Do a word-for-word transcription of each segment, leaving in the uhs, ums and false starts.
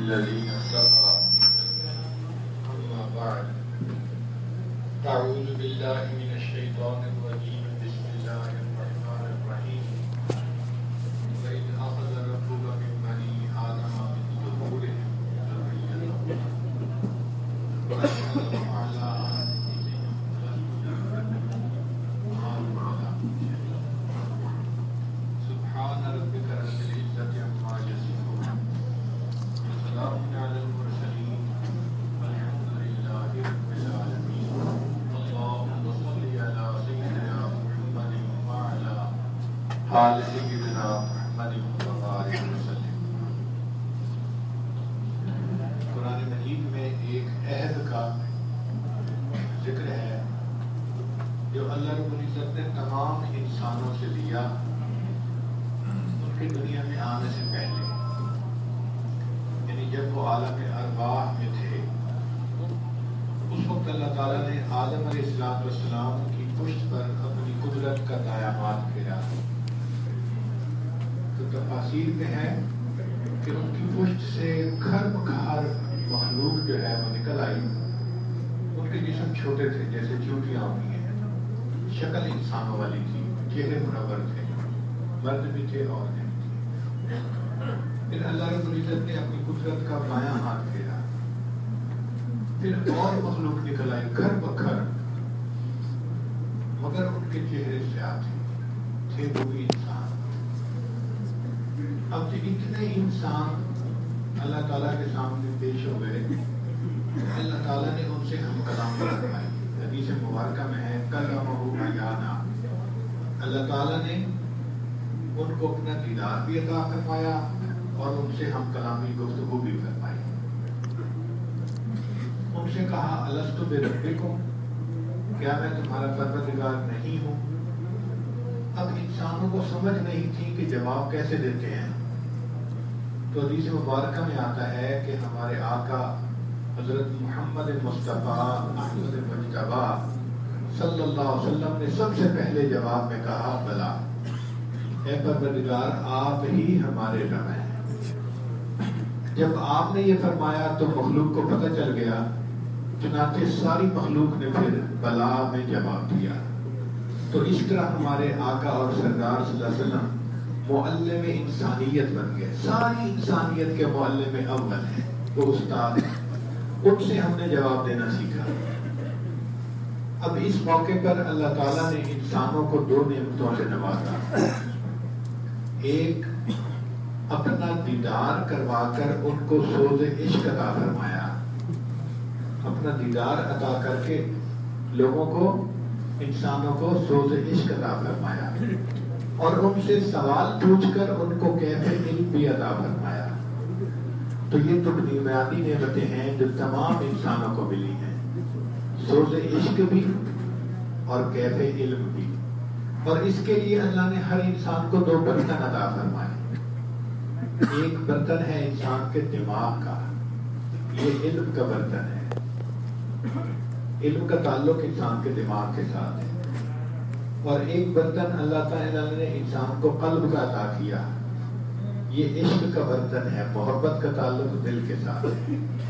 الذين اتقوا أما بعد أعوذ بالله من الشيطان الرجيم بسم الله الرحمن الرحيم وإذ أخذ ربك من بني آدم من ظهورهم ذريتهم وأشهدهم على أنفسهم سبحان ربك رب العزة عما يصفون وسلام على المرسلين والحمد لله رب العالمين اللهم صل على سيدنا محمد وعلى آل سيدنا محمد وبارك وسلم. قرآن مجید میں ایک عہد کا ذکر ہے جو اللہ رب العزت نے تمام انسانوں سے لیا ان کی دنیا میں آنے سے پہلے، یعنی جب وہ عالم ارواح میں تھے اس وقت اللہ تعالیٰ نے آدم علیہ السلام والسلام کی پشت پر اپنی قدرت کا دایامات پھیرا. تو تفاسیر میں ہے کہ ان کی پشت سے کھر مکھار مخلوق جو ہے وہ نکل آئی. ان کے جسم چھوٹے تھے جیسے چونٹیاں ہوتی ہیں، شکل انسانوں والی تھی، چہرے منور تھے، مرد بھی تھے عورتیں بھی تھیں. پھر اللہ رب العزت نے اپنی قدرت کا بایاں ہاتھ پھیرا، پھر اور مخلوق نکل آئی گھر بکھر، مگر ان کے چہرے سیاہ تھے، تھے وہ بھی انسان. اب جو اتنے انسان اللہ تعالیٰ کے سامنے پیش ہو گئے، اللہ تعالیٰ نے ان سے ہم کلام فرمائی. حدیث مبارکہ میں ہے کلمہ بیانا، اللہ تعالیٰ نے ان کو اپنا دیدار بھی عطا فرمایا اور ان سے ہم کلامی گفتگو بھی فرمائی. ان سے کہا الست بربکم، کیا میں تمہارا پروردگار نہیں ہوں؟ اب انسانوں کو سمجھ نہیں تھی کہ جواب کیسے دیتے ہیں. تو حدیث مبارکہ میں آتا ہے کہ ہمارے آقا حضرت محمد مصطفیٰ احمد مجتبیٰ صلی اللہ علیہ وسلم نے سب سے پہلے جواب میں کہا بلا، اے پروردگار آپ ہی ہمارے رب ہیں. جب آپ نے یہ فرمایا تو مخلوق کو پتہ چل گیا، چنانچہ ساری مخلوق نے پھر بلا میں جواب دیا. تو اس طرح ہمارے آقا اور سردار صلی اللہ علیہ وسلم معلم انسانیت بن گئے. ساری انسانیت کے معلم اول ہیں، وہ استاد ہیں. ان سے ہم نے جواب دینا سیکھا. اب اس موقع پر اللہ تعالیٰ نے انسانوں کو دو نعمتوں سے نوازا. ایک اپنا دیدار کروا کر ان کو سوز عشق عطا فرمایا. اپنا دیدار عطا کر کے لوگوں کو، انسانوں کو سوز عشق عطا فرمایا اور ان سے سوال پوچھ کر ان کو کیف علم بھی عطا فرمایا. تو یہ تو بنیادی نعمتیں ہیں جو تمام انسانوں کو ملی ہیں، سوز عشق بھی اور کیف علم بھی. اور اس کے لیے اللہ نے ہر انسان کو دو برتن عطا فرمائے. ایک برتن ہے انسان کے دماغ کا، یہ علم کا برتن ہے. علم کا تعلق انسان کے دماغ کے ساتھ ہے. اور ایک برتن اللہ تعالیٰ نے انسان کو قلب کا عطا کیا، یہ عشق کا برتن ہے، محبت کا تعلق دل کے ساتھ ہے.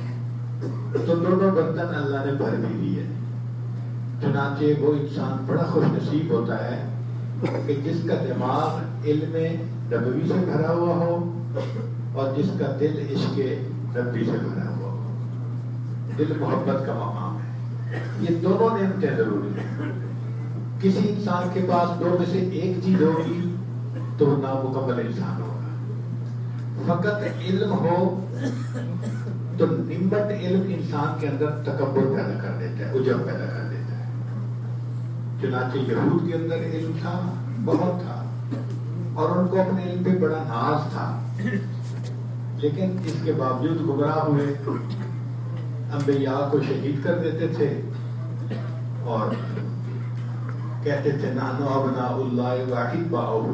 تو دونوں برتن اللہ نے بھر بھی دیے. چنانچہ وہ انسان بڑا خوش نصیب ہوتا ہے کہ جس کا دماغ علم نبوی سے بھرا ہوا ہو اور جس کا دل عشق ربی سے بھرا ہوا ہو. دل محبت کا مقام ہے. یہ دونوں نعمتیں ضروری ہیں. کسی انسان کے پاس دو میں سے ایک چیز ہوگی تو وہ نامکمل انسان ہوگا. فقط علم ہو تو نمت علم انسان کے اندر تکبر پیدا کر دیتا ہے، عجب پیدا کر دیتا ہے. چنانچہ یہود کے اندر علم تھا، بہت تھا، اور ان کو اپنے علم پہ بڑا ناز تھا، لیکن اس کے باوجود گمراہ ہوئے. انبیاء کو شہید کر دیتے تھے اور کہتے تھے نحنو ابناء اللہ واحباؤہ.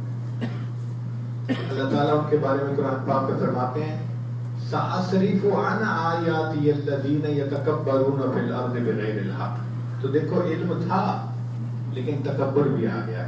اللہ تعالیٰ ان کے بارے میں قرآن پاک میں فرماتے ہیں سأصرف عن آیاتی الذین یتکبرون فی الارض بغیر الحق. تو دیکھو علم تھا لیکن تکبر بھی آ گیا.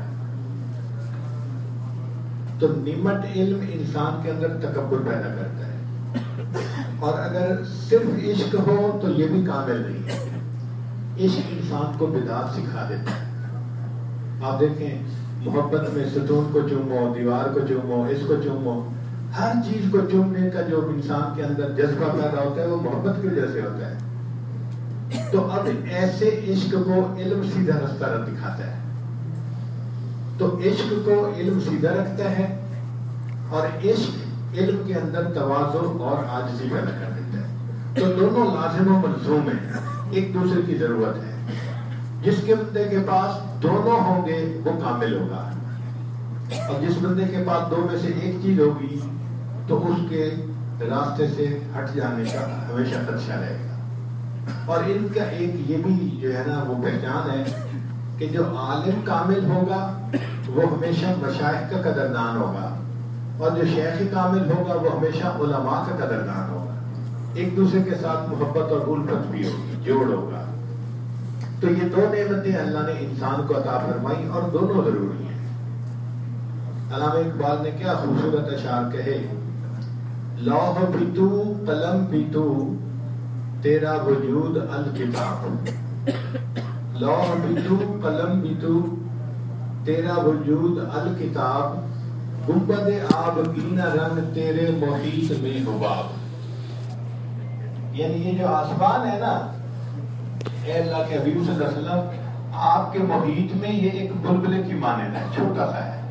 تو نمٹ علم انسان کے اندر تکبر پیدا کرتا ہے. اور اگر صرف عشق ہو تو یہ بھی کامل نہیں ہے۔ عشق انسان کو بدعت سکھا دیتا ہے۔ آپ دیکھیں محبت میں ستون کو چومو، دیوار کو چومو، اس کو چومو، ہر چیز کو چومنے کا جو انسان کے اندر جذبہ پیدا ہوتا ہے وہ محبت کی وجہ سے ہوتا ہے۔ تو اب ایسے عشق کو علم سیدھا رستہ دکھاتا ہے، تو عشق کو علم سیدھا رکھتا ہے، اور عشق علم کے اندر تواضع اور عاجزی پیدا کر دیتا ہے۔ تو دونوں لازم و ملزوم ہیں، ایک دوسرے کی ضرورت ہے۔ جس کے بندے کے پاس دونوں ہوں گے وہ کامل ہوگا، اور جس بندے کے پاس دو میں سے ایک چیز ہوگی تو اس کے راستے سے ہٹ جانے کا ہمیشہ خدشہ رہے گا۔ اور ان کا ایک یہ بھی جو ہے نا وہ پہچان ہے کہ جو عالم کامل ہوگا وہ ہمیشہ مشائخ کا قدردان ہوگا، اور جو شیخ کامل ہوگا وہ ہمیشہ علماء کا قدردان ہوگا۔ ایک دوسرے کے ساتھ محبت اور الفت بھی ہوگی، جوڑ ہوگا۔ تو یہ دو نعمتیں اللہ نے انسان کو عطا فرمائی اور دونوں ضروری ہیں۔ علامہ اقبال نے کیا خوبصورت اشعار کہے، لوح بھی تو قلم بھی تو تیرا وجود الکتاب، لوح بھی تو قلم بھی تو تیرا وجود الکتاب، گنبد آبگینہ رنگ تیرے محیط میں حباب۔ یعنی یہ جو آسمان ہے نا، اے اللہ کے حبیب صلی اللہ علیہ وسلم، آپ کے محیط میں یہ ایک بلبلے کی مانند ہے، چھوٹا سا ہے۔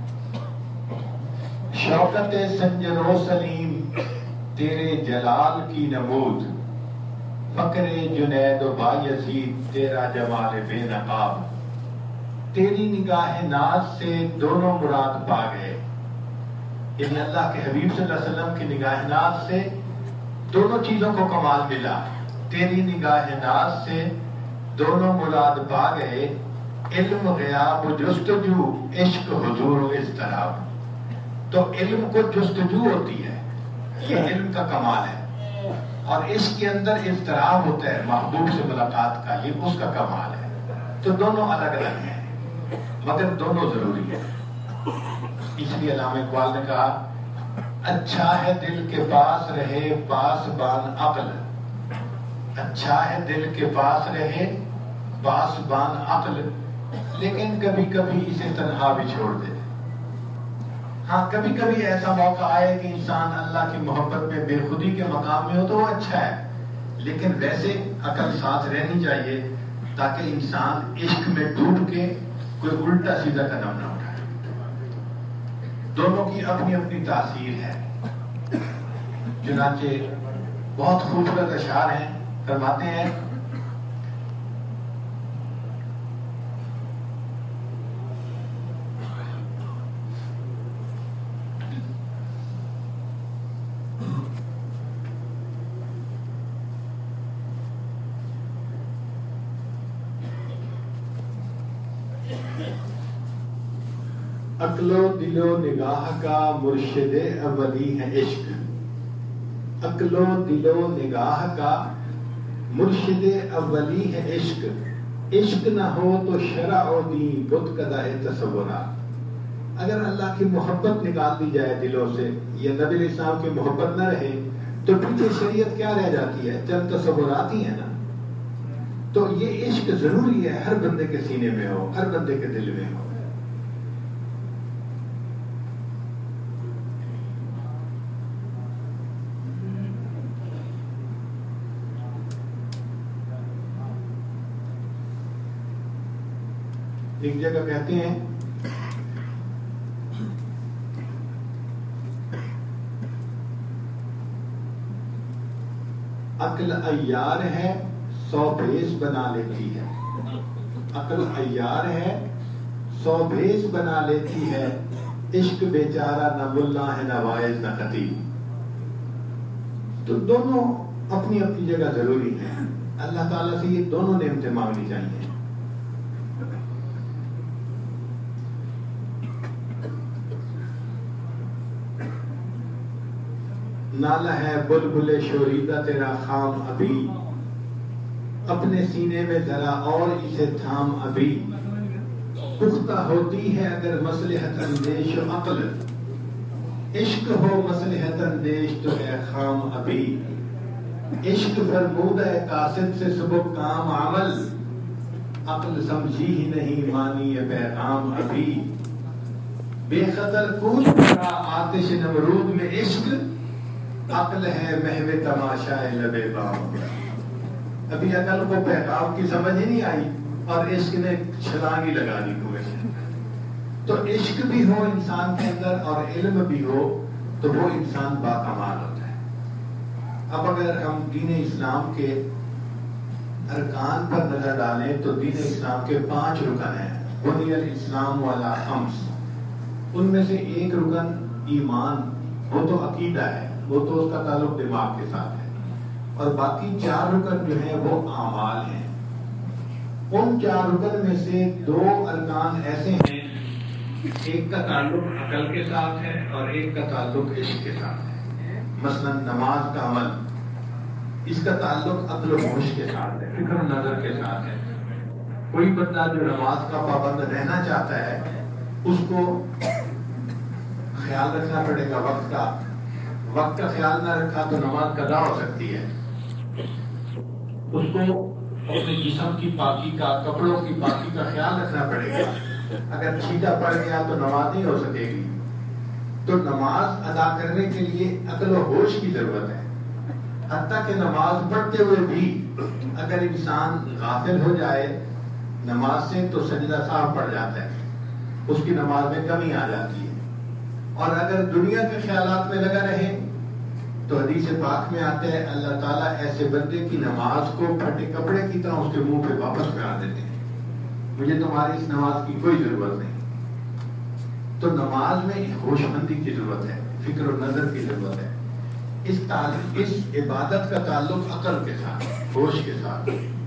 شوکت سنجر و سلیم تیرے جلال کی نمود، فقر جنید و بایزید تیرا جمال بے نقاب، تیری نگاہ ناز سے دونوں مراد پا گئے۔ یعنی اللہ کے حبیب صلی اللہ علیہ وسلم کی نگاہ ناز سے دونوں چیزوں کو کمال ملا، تیری نگاہ ناز سے دونوں مراد پا گئے، علم غیاب جستجو عشق حضور و اضطراب۔ تو علم کو جستجو ہوتی ہے، یہ علم کا کمال ہے، اور عشق کے اندر اضطراب ہوتا ہے محبوب سے ملاقات کا، یہ اس کا کمال ہے۔ تو دونوں الگ الگ ہیں مگر دونوں ضروری ہیں۔ اس لیے علامہ اقبال نے کہا، اچھا ہے دل کے پاس رہے پاسبان عقل، اچھا ہے دل کے پاس رہے پاسبان عقل، لیکن کبھی کبھی اسے تنہا بھی چھوڑ دے۔ ہاں کبھی کبھی ایسا موقع آئے کہ انسان اللہ کی محبت میں بے خودی کے مقام میں ہو تو وہ اچھا ہے، لیکن ویسے عقل ساتھ رہنی چاہیے تاکہ انسان عشق میں ڈوب کے کوئی الٹا سیدھا قدم نہ اٹھائے۔ دونوں کی اپنی اپنی تاثیر ہے۔ چنانچہ بہت خوبصورت اشعار ہیں، فرماتے ہیں، عقل و دل و نگاہ کا مرشد اولی ہے عشق، عقل و دل و نگاہ کا مرشد اولی ہے عشق، عشق نہ ہو تو شرع و دین بت کدائے تصورات۔ اگر اللہ کی محبت نکال دی جائے دلوں سے، یا نبی علیہ السلام کی محبت نہ رہے تو پیچھے شریعت کیا رہ جاتی ہے؟ چند تصورات ہی ہیں نا۔ تو یہ عشق ضروری ہے، ہر بندے کے سینے میں ہو، ہر بندے کے دل میں ہو۔ ایک جگہ کہتے ہیں، عقل عیار ہے سو بھیس بنا لیتی ہے، عقل عیار ہے سو بھیس بنا لیتی ہے، عشق بیچارہ نہ ملا ہے نہ واعظ نہ خطیب۔ تو دونوں اپنی اپنی جگہ ضروری ہیں۔ اللہ تعالیٰ سے یہ دونوں نعمتیں مانگنی چاہیے۔ نالا ہے بلبل شوریدہ تیرا خام ابھی، اپنے سینے میں ذرا اور اسے تھام ابھی، پختہ ہوتی ہے اگر مصلحت اندیش و عقل، عشق ہو مصلحت اندیش تو ہے خام ابھی، عشق فرمودہ قاصد سے سبک کام عمل، عقل سمجھی ہی نہیں مانی یہ پیغام ابھی، بے خطر کوچ پڑا آتش نمرود میں عشق، عقل ہے محو تماشائے لبے بام۔ ابھی عقل کو پیغام کی سمجھ ہی نہیں آئی اور عشق نے چھلانگ ہی لگا دی کنویں سے۔ تو عشق بھی ہو انسان کے اندر اور علم بھی ہو تو وہ انسان باکمال ہوتا ہے۔ اب اگر ہم دین اسلام کے ارکان پر نظر ڈالیں تو دین اسلام کے پانچ رکن ہیں، بنی الاسلام علی خمس، ان میں سے ایک رکن ایمان، وہ تو عقیدہ ہے، وہ تو اس کا تعلق دماغ کے ساتھ ہے، اور باقی چار رکن جو ہیں وہ اعمال ہیں۔ ان چار رکن میں سے دو ارکان ایسے ہیں، ایک کا تعلق عقل کے ساتھ ہے اور ایک کا تعلق عشق کے ساتھ ہے۔ مثلا نماز کا عمل، اس کا تعلق عقل و ہوش کے ساتھ ہے، فکر و نظر کے ساتھ ہے۔ کوئی بندہ جو نماز کا پابند رہنا چاہتا ہے اس کو خیال رکھنا پڑے گا وقت کا، وقت کا خیال نہ رکھا تو نماز قضا ہو سکتی ہے۔ اس کو اپنے جسم کی پاکی کا، کپڑوں کی پاکی کا خیال رکھنا پڑے گا، اگر چھیٹا پڑ گیا تو نماز نہیں ہو سکے گی۔ تو نماز ادا کرنے کے لیے عقل و ہوش کی ضرورت ہے۔ حتیٰ کہ نماز پڑھتے ہوئے بھی اگر انسان غافل ہو جائے نماز سے تو سجدہ صاحب پڑ جاتا ہے، اس کی نماز میں کمی آ جاتی ہے۔ اور اگر دنیا کے خیالات میں لگا رہے تو حدیث پاک میں آتا ہے اللہ تعالیٰ ایسے بندے کی نماز کو پھٹے کپڑے کی طرح اس کے منہ پہ واپس کرا دیتے ہیں، مجھے تمہاری اس نماز کی کوئی ضرورت نہیں۔ تو نماز میں ہوش مندی کی ضرورت ہے، فکر و نظر کی ضرورت ہے۔ اس تعلق اس عبادت کا تعلق عقل کے ساتھ، ہوش کے ساتھ۔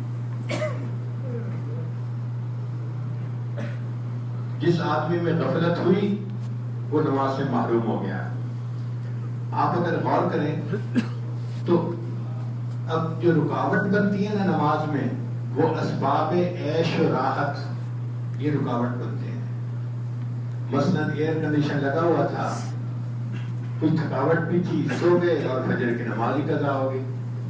جس آدمی میں غفلت ہوئی وہ نماز سے محروم ہو گیا۔ آپ اگر غور کریں تو اب جو رکاوٹ بنتی ہے نا نماز میں، وہ اسباب عیش و راحت، یہ رکاوٹ بنتے ہیں۔ مثلا ایئر کنڈیشن لگا ہوا تھا، کوئی تھکاوٹ بھی تھی، سو گئے اور فجر کی نماز ہی قضا ہو گئی۔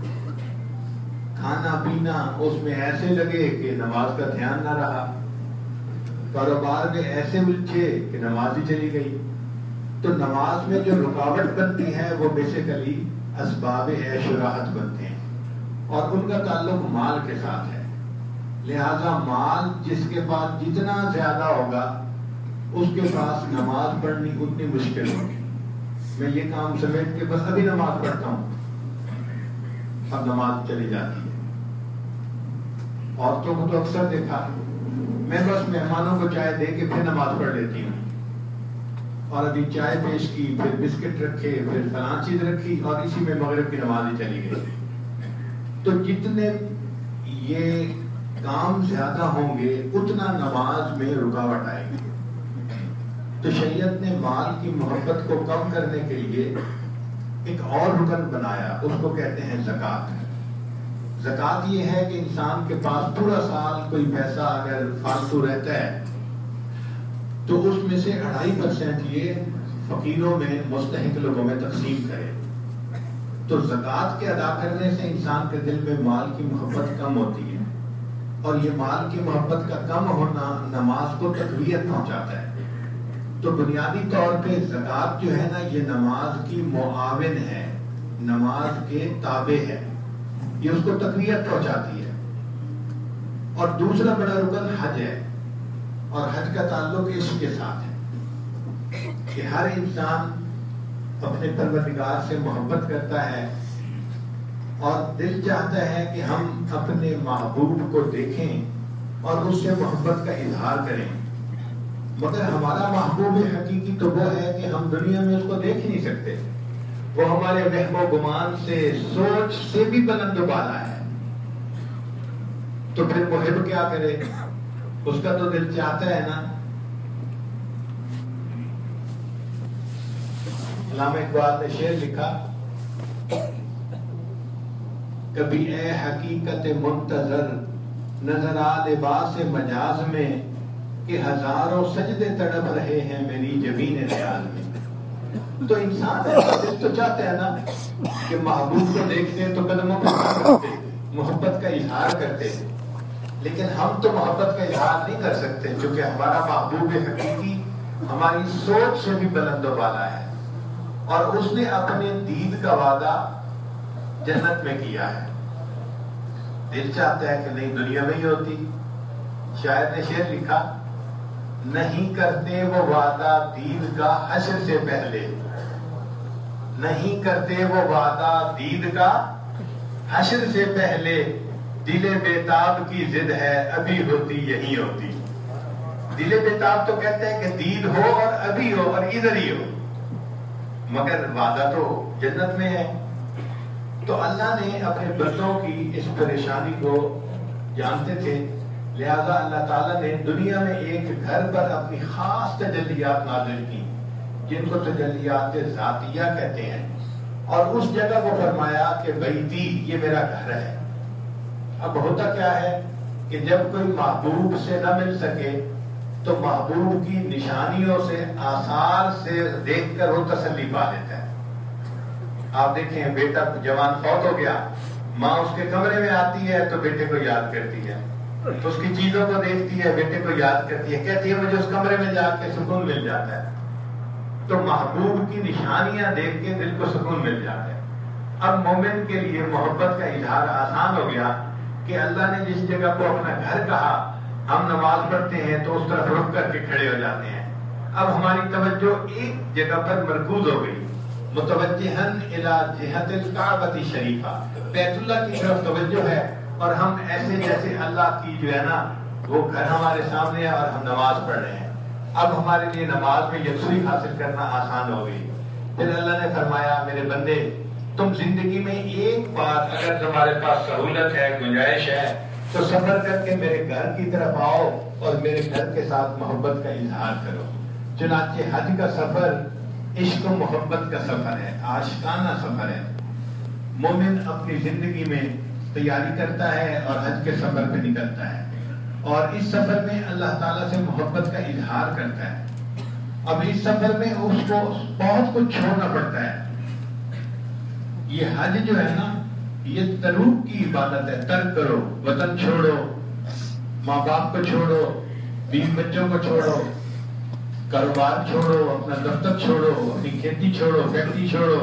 کھانا پینا اس میں ایسے لگے کہ نماز کا دھیان نہ رہا، کاروبار میں ایسے الجھے کہ نماز ہی چلی گئی۔ تو نماز میں جو رکاوٹ بنتی ہے وہ بیسیکلی اسباب عیش و راحت بنتے ہیں، اور ان کا تعلق مال کے ساتھ ہے۔ لہذا مال جس کے پاس جتنا زیادہ ہوگا اس کے پاس نماز پڑھنی اتنی مشکل ہوگی۔ میں یہ کام سمیٹ کے بس ابھی نماز پڑھتا ہوں، اب نماز چلی جاتی ہے۔ عورتوں کو تو اکثر دیکھا، میں بس مہمانوں کو چائے دے کے پھر نماز پڑھ لیتی ہوں، اور ابھی چائے پیش کی، پھر بسکٹ رکھے، پھر فلاں چیز رکھی، اور اسی میں مغرب کی نماز ہی چلی گئی۔ تو جتنے یہ کام زیادہ ہوں گے اتنا نماز میں رکاوٹ آئے گی۔ تو شریعت نے مال کی محبت کو کم کرنے کے لیے ایک اور رکن بنایا، اس کو کہتے ہیں زکوٰۃ۔ زکوٰۃ یہ ہے کہ انسان کے پاس پورا سال کوئی پیسہ اگر فالتو رہتا ہے تو اس میں سے اڑھائی پرسینٹ یہ فقیروں میں، مستحق لوگوں میں تقسیم کرے۔ تو زکوٰۃ کے ادا کرنے سے انسان کے دل میں مال کی محبت کم ہوتی ہے، اور یہ مال کی محبت کا کم ہونا نماز کو تقویت پہنچاتا ہے۔ تو بنیادی طور پہ زکوٰۃ جو ہے نا یہ نماز کی معاون ہے، نماز کے تابع ہے، یہ اس کو تقویت پہنچاتی ہے۔ اور دوسرا بڑا رکن حج ہے، اور حج کا تعلق عشق کے ساتھ ہے کہ ہر انسان اپنے پروردگار سے محبت کرتا ہے اور دل چاہتا ہے کہ ہم اپنے محبوب کو دیکھیں اور اس سے محبت کا اظہار کریں، مگر ہمارا محبوب حقیقی تو وہ ہے کہ ہم دنیا میں اس کو دیکھ نہیں سکتے، وہ ہمارے وہم و گمان سے، سوچ سے بھی بلند و بالا ہے۔ تو پھر محب کیا کرے؟ اس کا تو دل چاہتا ہے نا۔ علامہ اقبال نے شعر لکھا، کبھی اے حقیقت منتظر نظر آ لباس مجاز میں، کہ ہزاروں سجدے تڑپ رہے ہیں میری جبین ریاض میں۔ تو انسان دل تو چاہتا ہے نا کہ محبوب کو دیکھتے تو قدموں پہ کرتے، محبت کا اظہار کرتے، لیکن ہم تو محبت کا اظہار نہیں کر سکتے کیونکہ ہمارا محبوب حقیقی ہماری سوچ سے بھی بلند و بالا ہے، اور اس نے اپنے دید کا وعدہ جنت میں کیا ہے۔ دل چاہتا ہے کہ نہیں دنیا میں ہی ہوتی، شاعر نے شعر لکھا، نہیں کرتے وہ وعدہ دید کا حشر سے پہلے، نہیں کرتے وہ وعدہ دید کا حشر سے پہلے، دل بیتاب کی ضد ہے ابھی ہوتی یہی ہوتی۔ دل بیتاب تو کہتے ہیں کہ دید ہو اور ابھی ہو اور ادھر ہی ہو، مگر وعدہ تو جنت میں ہے۔ تو اللہ نے اپنے بندوں کی اس پریشانی کو جانتے تھے، لہذا اللہ تعالیٰ نے دنیا میں ایک گھر پر اپنی خاص تجلیات نازل کی جن کو تجلیات ذاتیہ کہتے ہیں، اور اس جگہ کو فرمایا کہ بیتی، یہ میرا گھر ہے۔ اب ہوتا کیا ہے کہ جب کوئی محبوب سے نہ مل سکے تو محبوب کی نشانیوں سے، آثار سے دیکھ کر وہ تسلی پا لیتا ہے۔ آپ دیکھیں بیٹا جوان فوت ہو گیا، ماں اس کے کمرے میں آتی ہے تو بیٹے کو یاد کرتی ہے، اس کی چیزوں کو دیکھتی ہے، بیٹے کو یاد کرتی ہے، کہتی ہے مجھے اس کمرے میں جا کے سکون مل جاتا ہے۔ تو محبوب کی نشانیاں دیکھ کے دل کو سکون مل جاتا ہے۔ اب مومن کے لیے محبت کا اظہار آسان ہو گیا کہ اللہ نے جس جگہ کو اپنا گھر کہا، ہم نماز پڑھتے ہیں تو اس طرف رک کر کے کھڑے ہو جاتے ہیں۔ اب ہماری توجہ ایک جگہ پر مرکوز ہو گئی، متوجہن الی جہت الکعبۃ شریفہ، بیت اللہ کی طرف توجہ ہے، اور ہم ایسے جیسے اللہ کی جو ہے نا وہ گھر ہمارے سامنے ہے اور ہم نماز پڑھ رہے ہیں۔ اب ہمارے لیے نماز میں یکسوئی حاصل کرنا آسان ہو گئی۔ پھر اللہ نے فرمایا میرے بندے، تم زندگی میں ایک بار اگر تمہارے پاس سہولت ہے، گنجائش ہے، تو سفر کر کے میرے گھر کی طرف آؤ اور میرے گھر کے ساتھ محبت کا اظہار کرو۔ چنانچہ حج کا سفر عشق و محبت کا سفر ہے، عاشقانہ سفر ہے۔ مومن اپنی زندگی میں تیاری کرتا ہے اور حج کے سفر پہ نکلتا ہے، اور اس سفر میں اللہ تعالیٰ سے محبت کا اظہار کرتا ہے۔ اب اس سفر میں اس کو بہت کچھ چھوڑنا پڑتا ہے۔ یہ حج جو ہے نا، یہ تروک کی عبادت ہے۔ ترک کرو، وطن چھوڑو، ماں باپ کو چھوڑو، بیوی بچوں کو چھوڑو، کاروبار چھوڑو، اپنا دفتر چھوڑو، اپنی کھیتی چھوڑو، فیکٹری چھوڑو،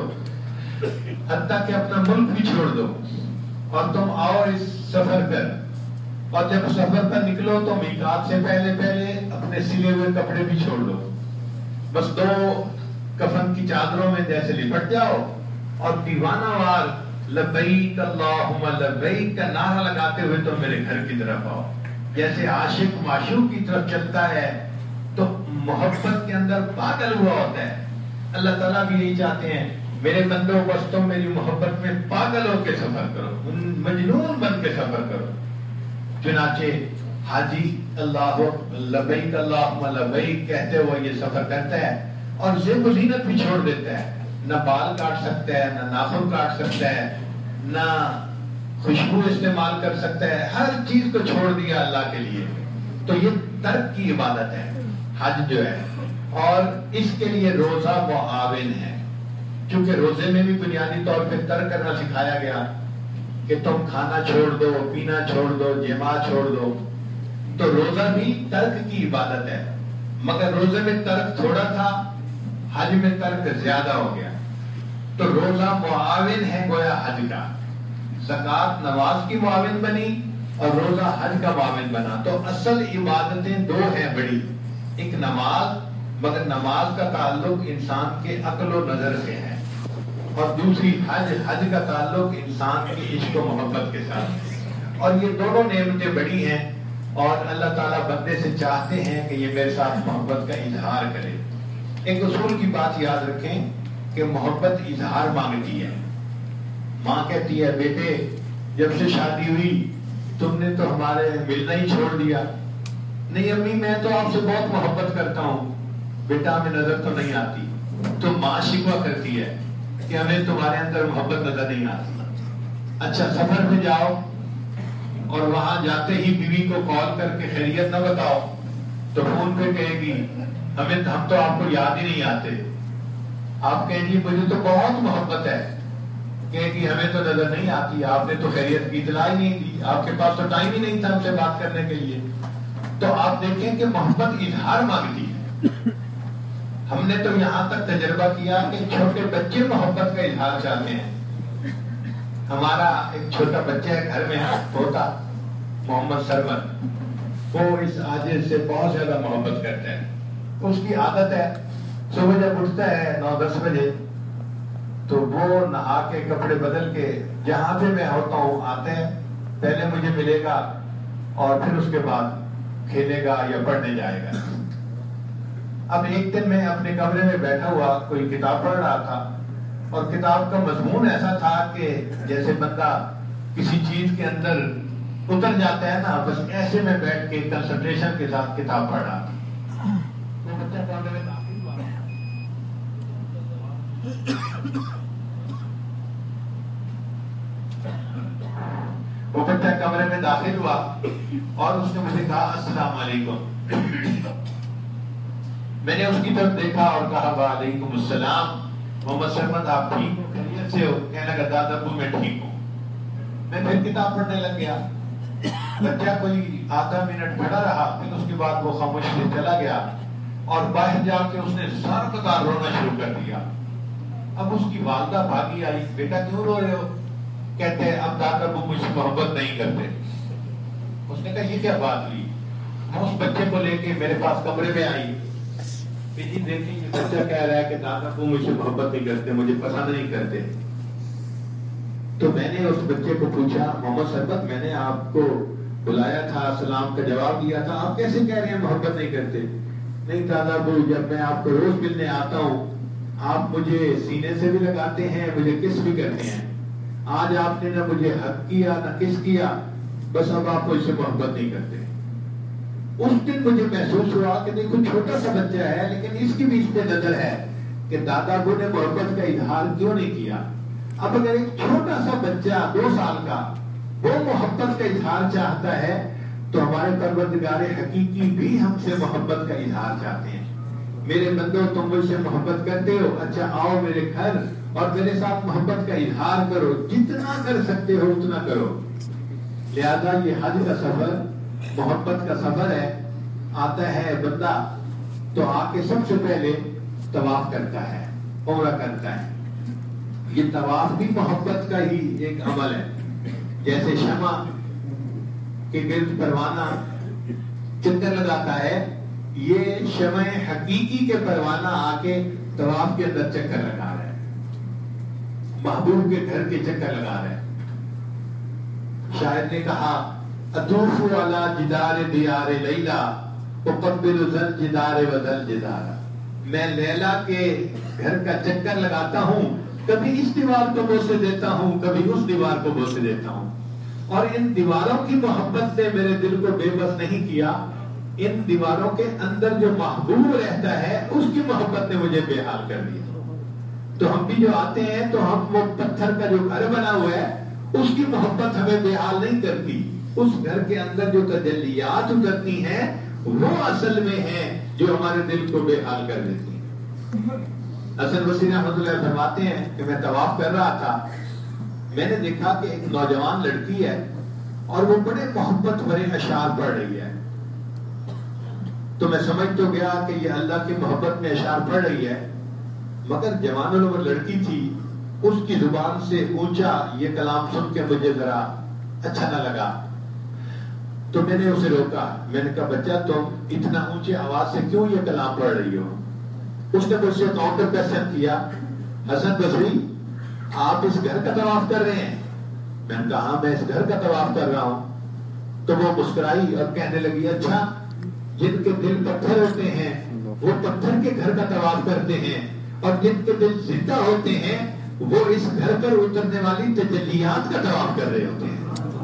حتیٰ کہ اپنا ملک بھی چھوڑ دو، اور تم آؤ اس سفر پر۔ اور جب سفر پر نکلو تو میقات سے پہلے پہلے اپنے سلے ہوئے کپڑے بھی چھوڑ دو، بس دو کفن کی چادروں میں جیسے لپٹ جاؤ اور دیوانہ وار لبیک اللہم لبیک کا نعرہ لگاتے ہوئے تم میرے گھر کی طرف آؤ۔ جیسے عاشق معشوق کی طرف چلتا ہے تو محبت کے اندر پاگل ہوا ہوتا ہے، اللہ تعالیٰ بھی یہی چاہتے ہیں میرے بندوں، بس تم میری محبت میں پاگل ہو کے سفر کرو، مجنون بن کے سفر کرو۔ چنانچہ حاجی اللہ لبیک اللہم لبیک کہتے ہوئے یہ سفر کرتا ہے، اور زیب و زینت بھی چھوڑ دیتا ہے۔ نہ بال کاٹ سکتا ہے، نہ ناخن کاٹ سکتا ہے، نہ خوشبو استعمال کر سکتا ہے، ہر چیز کو چھوڑ دیا اللہ کے لیے۔ تو یہ ترک کی عبادت ہے حج جو ہے، اور اس کے لیے روزہ معاون ہے، کیونکہ روزے میں بھی بنیادی طور پہ ترک کرنا سکھایا گیا کہ تم کھانا چھوڑ دو، پینا چھوڑ دو، جماع چھوڑ دو۔ تو روزہ بھی ترک کی عبادت ہے، مگر روزے میں ترک تھوڑا تھا، حج میں ترک زیادہ ہو گیا۔ تو روزہ معاون ہے گویا حج کا، زکوٰۃ نماز کی معاون بنی اور روزہ حج کا معاون بنا۔ تو اصل عبادتیں دو ہیں بڑی، ایک نماز، مگر نماز کا تعلق انسان کے عقل و نظر سے ہے، اور دوسری حج، حج کا تعلق انسان کی عشق و محبت کے ساتھ۔ اور یہ دونوں نعمتیں بڑی ہیں، اور اللہ تعالیٰ بندے سے چاہتے ہیں کہ یہ میرے ساتھ محبت کا اظہار کرے۔ ایک اصول کی بات یاد رکھیں کہ محبت اظہار مانگتی ہے۔ ماں کہتی ہے بیٹے جب سے شادی ہوئی تم نے تو ہمارے ملنا ہی چھوڑ دیا۔ نہیں امی میں تو آپ سے بہت محبت کرتا ہوں، بیٹا ہمیں نظر تو نہیں آتی۔ تو ماں شکوہ کرتی ہے کہ ہمیں تمہارے اندر محبت نظر نہیں آتی۔ اچھا سفر پہ جاؤ اور وہاں جاتے ہی بیوی کو کال کر کے خیریت نہ بتاؤ تو فون پہ کہے گی ہمیں ہم تو آپ کو یاد ہی نہیں آتے۔ آپ کہیں گی مجھے تو بہت محبت ہے، کہ جی ہمیں تو نظر نہیں آتی، آپ نے تو خیریت کی اطلاع ہی نہیں دی، آپ کے پاس تو ٹائم ہی نہیں تھا ہم سے بات کرنے کے لیے. تو آپ دیکھیں کہ محبت اظہار مانگتی ہے. ہم نے تو یہاں تک تجربہ کیا کہ چھوٹے بچے محبت کا اظہار چاہتے ہیں. ہمارا ایک چھوٹا بچہ ہے گھر میں ہوتا، محمد سرمد، وہ اس عاجز سے بہت زیادہ محبت کرتا ہے. اس کی عادت ہے صبح جب اٹھتا ہے نو دس بجے تو وہ نہا کے کپڑے بدل کے جہاں پہ میں ہوتا ہوں آتے ہیں، پہلے مجھے ملے گا اور پھر اس کے بعد کھیلے گا یا پڑھنے جائے گا. اب ایک دن میں اپنے کمرے میں بیٹھا ہوا کوئی کتاب پڑھ رہا تھا، اور کتاب کا مضمون ایسا تھا کہ جیسے بندہ کسی چیز کے اندر اتر جاتا ہے نا، بس ایسے میں بیٹھ کے کنسنٹریشن کے ساتھ کتاب پڑھ رہا تھا. وہ بچہ کمرے میں داخل ہوا وہ بچہ کمرے میں داخل ہوا اور اس نے مجھے کہا السلام علیکم. میں نے اس کی طرف دیکھا اور کہا وعلیکم السلام، محمد سرمد آپ ٹھیک ہو، خیریت سے ہو؟ کہنے لگا دادا ابو میں ٹھیک ہوں. میں پھر کتاب پڑھنے لگ گیا. بچہ کوئی آدھا منٹ کھڑا رہا، پھر اس کے بعد وہ خاموش سے چلا گیا اور باہر جا کے اس نے سر قطار رونا شروع کر دیا. اب اس کی والدہ بھاگی آئی، بیٹا کیوں رو رہے ہو؟ کہتے ہیں اب دادا ابو مجھ سے محبت نہیں کرتے. اس نے کہا یہ کیا بات ہوئی؟ میں اس بچے کو لے کے میرے پاس کمرے میں آئی کہ جی دیکھیں یہ بچہ کہہ رہا ہے کہ دادا ابو مجھ سے محبت نہیں کرتے، مجھے پسند نہیں کرتے. تو میں نے اس بچے کو پوچھا محمد سرمد میں نے آپ کو بلایا تھا، سلام کا جواب دیا تھا، آپ کیسے کہہ رہے ہیں محبت نہیں کرتے؟ نہیں دادا ابو جب میں آپ کو روز ملنے آتا ہوں آپ مجھے سینے سے بھی لگاتے ہیں، مجھے کس بھی کرتے ہیں. آج آپ نے نہ مجھے حق کیا نہ کس کیا، بس اب آپ مجھ سے محبت نہیں کرتے. اس دن مجھے محسوس ہوا کہ دیکھو چھوٹا سا بچہ ہے لیکن اس کی بھی اس پہ نظر ہے کہ دادا ابو نے محبت کا اظہار کیوں نہیں کیا. اب اگر ایک چھوٹا سا بچہ دو سال کا وہ محبت کا اظہار چاہتا ہے تو ہمارے پروردگار حقیقی بھی ہم سے محبت کا اظہار چاہتے ہیں. میرے بندو تم مجھ سے محبت کرتے ہو، اچھا آؤ میرے گھر اور میرے ساتھ محبت کا اظہار کرو، جتنا کر سکتے ہو اتنا کرو. لہذا یہ حج کا سفر محبت کا سفر ہے. آتا ہے بندہ تو آ کے سب سے پہلے طواف کرتا ہے، عمرہ کرتا ہے. یہ طواف بھی محبت کا ہی ایک عمل ہے. جیسے شمع کے گرد پروانہ چکر لگاتا ہے، یہ شمع حقیقی کے پروانہ آ کے طواف کے اندر چکر لگا رہا ہے، محبوب کے گھر کے چکر لگا رہا ہے. شاعر نے کہا اطوف علی جدار دیار لیلا اقبل ذل جدار و ذل جدار، میں لیلا کے گھر کا چکر لگاتا ہوں، کبھی اس دیوار کو بوسے دیتا ہوں کبھی اس دیوار کو بوسے دیتا ہوں. اور ان دیواروں کی محبت نے میرے دل کو بے بس نہیں کیا، ان دیواروں کے اندر جو محبوب رہتا ہے اس کی محبت نے مجھے بے حال کر دیا. تو ہم بھی جو آتے ہیں تو ہم وہ پتھر کا جو گھر بنا ہوا ہے اس کی محبت ہمیں بے حال نہیں کرتی. اس گھر کے اندر جو تجلیات اترتی ہیں وہ اصل میں ہیں جو ہمارے دل کو بے حال کر دیتی ہیں. حسن بصری رحمۃ اللہ فرماتے ہیں کہ میں طواف کر رہا تھا، میں نے دیکھا کہ ایک نوجوان لڑکی ہے اور وہ بڑے محبت بھرے اشعار پڑھ رہی ہے. تو میں سمجھ تو گیا کہ یہ اللہ کی محبت میں اشعار پڑھ رہی ہے، مگر جوان العمر لڑکی تھی، اس کی زبان سے اونچا یہ کلام سن کے مجھے ذرا اچھا نہ لگا. تو میں نے اسے روکا، میں نے کہا بچہ تم اتنا اونچی آواز سے کیوں یہ کلام پڑھ رہی ہو؟ اس نے مجھ سے کاؤنٹر کوسچن کیا، حسن بصری آپ اس گھر کا طواف کر رہے ہیں؟ میں نے کہا ہاں میں اس گھر کا طواف کر رہا ہوں. تو وہ مسکرائی اور کہنے لگی اچھا جن کے دل پتھر ہوتے ہیں وہ پتھر کے گھر کا طواف کرتے ہیں اور جن کے دل زندہ ہوتے ہیں وہ اس گھر پر اترنے والی تجلیات کا طواف کر رہے ہوتے ہیں.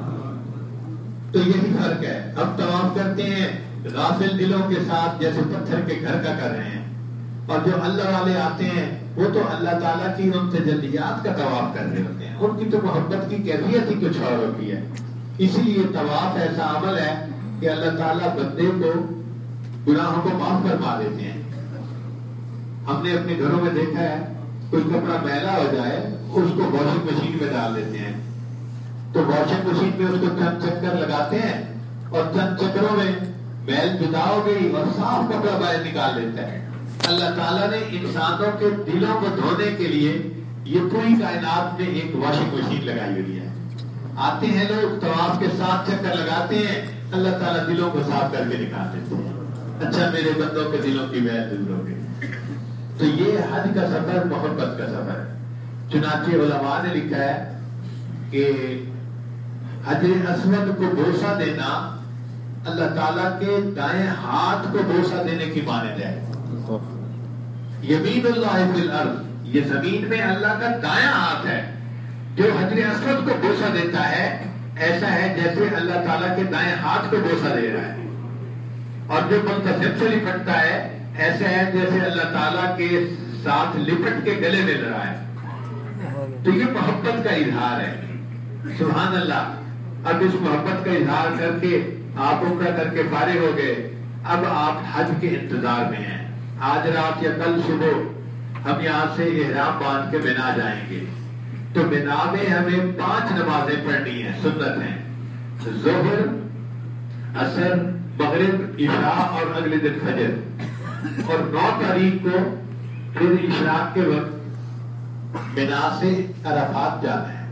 تو یہی فرق ہے، ہم طواف کرتے ہیں غافل دلوں کے ساتھ جیسے پتھر کے گھر کا کر رہے ہیں، اور جو اللہ والے آتے ہیں وہ تو اللہ تعالیٰ کی ان تجلیات کا طواف کر رہے ہوتے ہیں. ان کی تو محبت کی کیفیت ہی کچھ اور ہوتی ہے. اسی لیے طواف ایسا عمل ہے کہ اللہ تعالیٰ بندے کو گناہوں کو معاف فرما دیتے ہیں. ہم نے اپنے گھروں میں دیکھا ہے کوئی کپڑا میلا ہو جائے اس کو واشنگ مشین میں ڈال دیتے ہیں. تو واشنگ مشین میں اس کو چند چکر لگاتے ہیں اور چند چکروں میں میل جدا ہو گئی اور صاف کپڑا باہر نکال دیتا ہے. اللہ تعالیٰ نے انسانوں کے دلوں کو دھونے کے لیے یہ پوری کائنات میں ایک واشنگ مشین لگائی ہوئی ہے. آتے ہیں لوگ طواف کے ساتھ چکر لگاتے ہیں, اللہ تعالیٰ دلوں کو صاف کر کے نکال دیتے ہیں. اچھا میرے بندوں کے دلوں کی میل دور ہو گئی. تو یہ حج کا سفر محبت کا سفر ہے. چنانچہ علماء نے لکھا ہے کہ حجر اسود کو بوسہ دینا اللہ تعالیٰ کے دائیں ہاتھ کو بوسہ دینے کی مانند ہے. یمین اللہ فی الارض, یہ زمین میں اللہ کا دایاں ہاتھ ہے. جو حجر اسود کو بوسہ دیتا ہے ایسا ہے جیسے اللہ تعالیٰ کے دائیں ہاتھ کو بوسہ دے رہا ہے. اور جو منتصب سے لپٹتا ہے ایسا ہے جیسے اللہ تعالیٰ کے ساتھ لپٹ کے گلے مل رہا ہے. تو یہ محبت کا اظہار ہے. سبحان اللہ. اب اس محبت کا اظہار کر کے آپ عمرہ کر کے فارغ ہو گئے, اب آپ حج کے انتظار میں ہیں. آج رات یا کل صبح ہم یہاں سے احرام باندھ کے مینا جائیں گے. تو مینا میں ہمیں پانچ نمازیں پڑھنی ہیں, سنت ہیں. ظہر, عصر, مغرب, عشاء اور اگلے دن فجر. اور نو تاریخ کو پھر اشراق کے وقت مینا سے عرفات جانا ہے.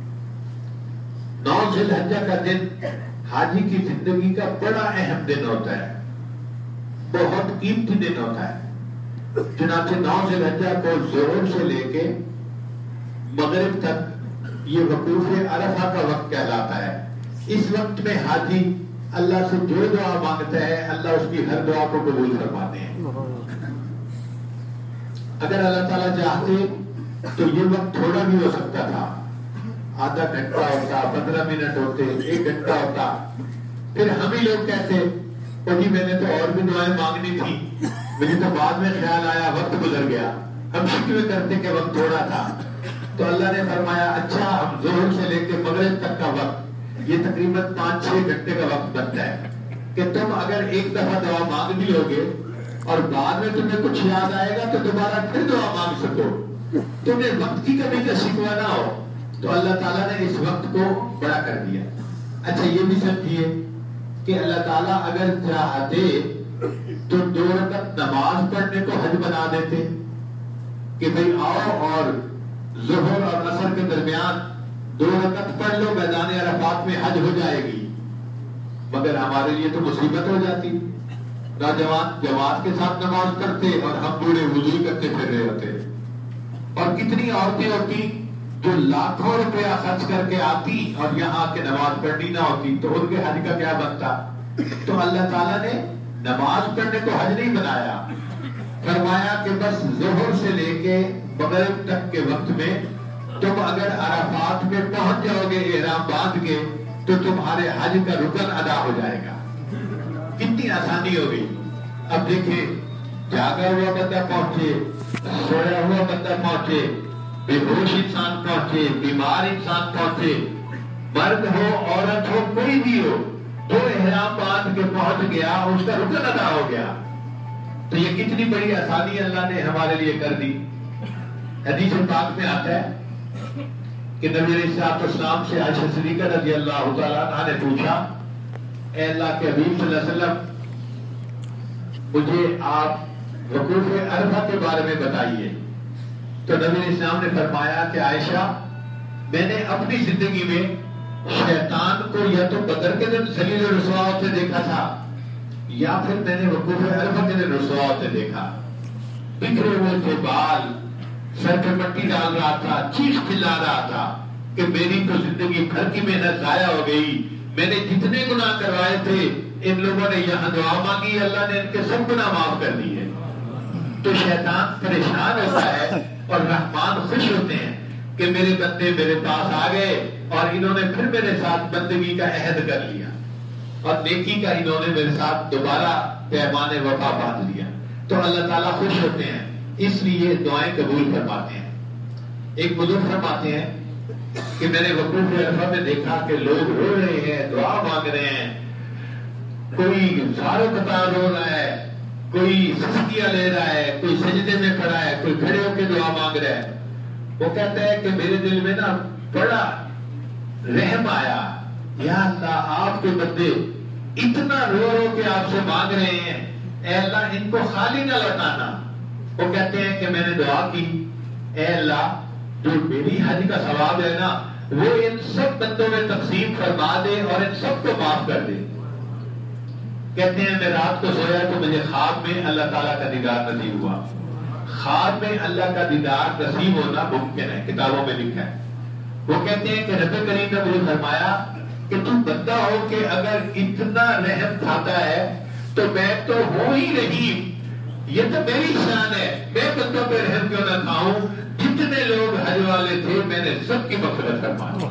نو ذی الحجہ کا دن حاجی کی زندگی کا بڑا اہم دن ہوتا ہے, بہت قیمتی دن ہوتا ہے. چنانچہ نو ذی الحجہ کو ظہر سے لے کے مغرب تک یہ وقوف عرفہ کا وقت کہلاتا ہے. اس وقت میں حاجی اللہ سے جو دعا مانگتا ہے اللہ اس کی ہر دعا کو قبول فرماتے ہیں. اگر اللہ تعالیٰ چاہتے تو یہ وقت تھوڑا بھی ہو سکتا تھا, آدھا گھنٹہ ہوتا, پندرہ منٹ ہوتے, ایک گھنٹہ ہوتا. پھر ہم ہی لوگ کہتے او جی میں نے تو اور بھی دعائیں مانگنی تھی, مجھے تو بعد میں خیال آیا وقت گزر گیا. ہم شکوے کرتے کہ وقت تھوڑا تھا. تو اللہ نے فرمایا اچھا ہم ظہر سے لے کے مغرب تک کا وقت یہ تقریباً پانچ چھ گھنٹے کا وقت بنتا ہے کہ تم اگر ایک دفعہ دعا مانگ بھی لوگے اور بعد میں تمہیں کچھ یاد آئے گا تو دوبارہ پھر دعا مانگ سکو, تمہیں وقت کی کمی کا شکوہ نہ ہو. تو اللہ تعالیٰ نے اس وقت کو بڑا کر دیا. اچھا یہ بھی سمجھیے کہ اللہ تعالیٰ اگر چاہتے تو دو رکعت نماز پڑھنے کو حج بنا دیتے کہ بھئی آؤ اور ظہر اور عصر کے درمیان دو رکعت پڑھ لو, میدان عرفات میں حج ہو جائے گی. مگر ہمارے لیے تو مصیبت ہو جاتی. نوجوان جماعت کے ساتھ نماز پڑھتے اور ہم بوڑھے وضو کرتے پھر رہے ہوتے. اور کتنی عورتیں ہوتی جو لاکھوں روپیہ خرچ کر کے آتی اور یہاں کے نماز پڑھنی نہ ہوتی, تو ان کے حج کا کیا بنتا. تو اللہ تعالیٰ نے نماز پڑھنے کو حج نہیں بنایا, فرمایا کہ بس ظہر سے لے کے مغرب تک کے وقت میں تم اگر عرفات میں پہنچ جاؤ گے احرام باندھ کے تو تمہارے حج کا رکن ادا ہو جائے گا. کتنی آسانی ہو گئی. اب دیکھیں جاگا ہوا بندہ پہنچے, سویا ہوا بندہ پہنچے, بے ہوش انسان پہنچے, بیمار انسان پہنچے, مرد ہو عورت ہو کوئی بھی ہو, جو احرام باندھ کے پہنچ گیا اس کا رکن ادا ہو گیا. تو یہ کتنی بڑی آسانی اللہ نے ہمارے لیے کر دی. حدیث پاک میں آتا ہے کہ نبی علیہ السلام سے عائشہ صدیقہ رضی اللہ تعالیٰ عنہ نے پوچھا اے اللہ کے حبیب صلی اللہ علیہ وسلم مجھے آپ وقوف عرفہ کے بارے میں بتائیے. تو نبی علیہ السلام نے فرمایا کہ عائشہ میں نے اپنی زندگی میں شیطان کو یا تو بدر کے دن ذلیل و رسوا ہوتے دیکھا تھا یا پھر میں نے وقوف عرفہ کے دن رسوا ہوتے دیکھا. بکھرے ہوئے تھے بال, سر پہ مٹی ڈال رہا تھا, چیخ چلا رہا تھا کہ میری تو زندگی بھر کی محنت ضائع ہو گئی, میں نے جتنے گناہ کروائے تھے ان لوگوں نے یہاں دعا مانگی, اللہ نے ان کے سب گناہ معاف کر دیے. تو شیطان پریشان ہوتا ہے اور رحمان خوش ہوتے ہیں کہ میرے بندے میرے پاس آ گئے اور انہوں نے پھر میرے ساتھ بندگی کا عہد کر لیا اور نیکی کا انہوں نے میرے ساتھ دوبارہ پیمان وفا باندھ لیا. تو اللہ تعالیٰ خوش ہوتے ہیں, اس لیے دعائیں قبول فرماتے ہیں. ایک بزرگ فرماتے ہیں کہ میں نے وقوف عرفہ میں دیکھا کہ لوگ رو رہے ہیں, دعا مانگ رہے ہیں, کوئی زارو قطار رو رہا ہے, کوئی سسکیاں لے رہا ہے, کوئی سجدے میں کھڑا ہے, کوئی کھڑے ہو کے دعا مانگ رہا ہے. وہ کہتا ہے کہ میرے دل میں نا بڑا رحم آیا، یا اللہ آپ کے بندے اتنا رو رو کے آپ سے مانگ رہے ہیں، اے اللہ ان کو خالی نہ لوٹانا۔ وہ کہتے ہیں کہ میں نے دعا کی، اے اللہ جو میری حج کا ثواب ہے نا وہ ان سب بندوں میں تقسیم فرما دے اور ان سب کو معاف کر دے۔ کہتے ہیں میں رات کو سویا تو مجھے خواب میں اللہ تعالیٰ کا دیدار نصیب ہوا۔ خواب میں اللہ کا دیدار نصیب ہونا ممکن ہے، کتابوں میں لکھا ہے۔ وہ کہتے ہیں کہ رب کریم نے مجھے فرمایا کہ تم بندہ ہو کہ اگر اتنا رحم کھاتا ہے تو میں تو ہوں ہی رحیم، یہ تو میری شان ہے، میں بندوں پہ رحم کیوں نہ کھاؤں؟ جتنے لوگ حج والے تھے میں نے سب کی مغفرت فرمائی۔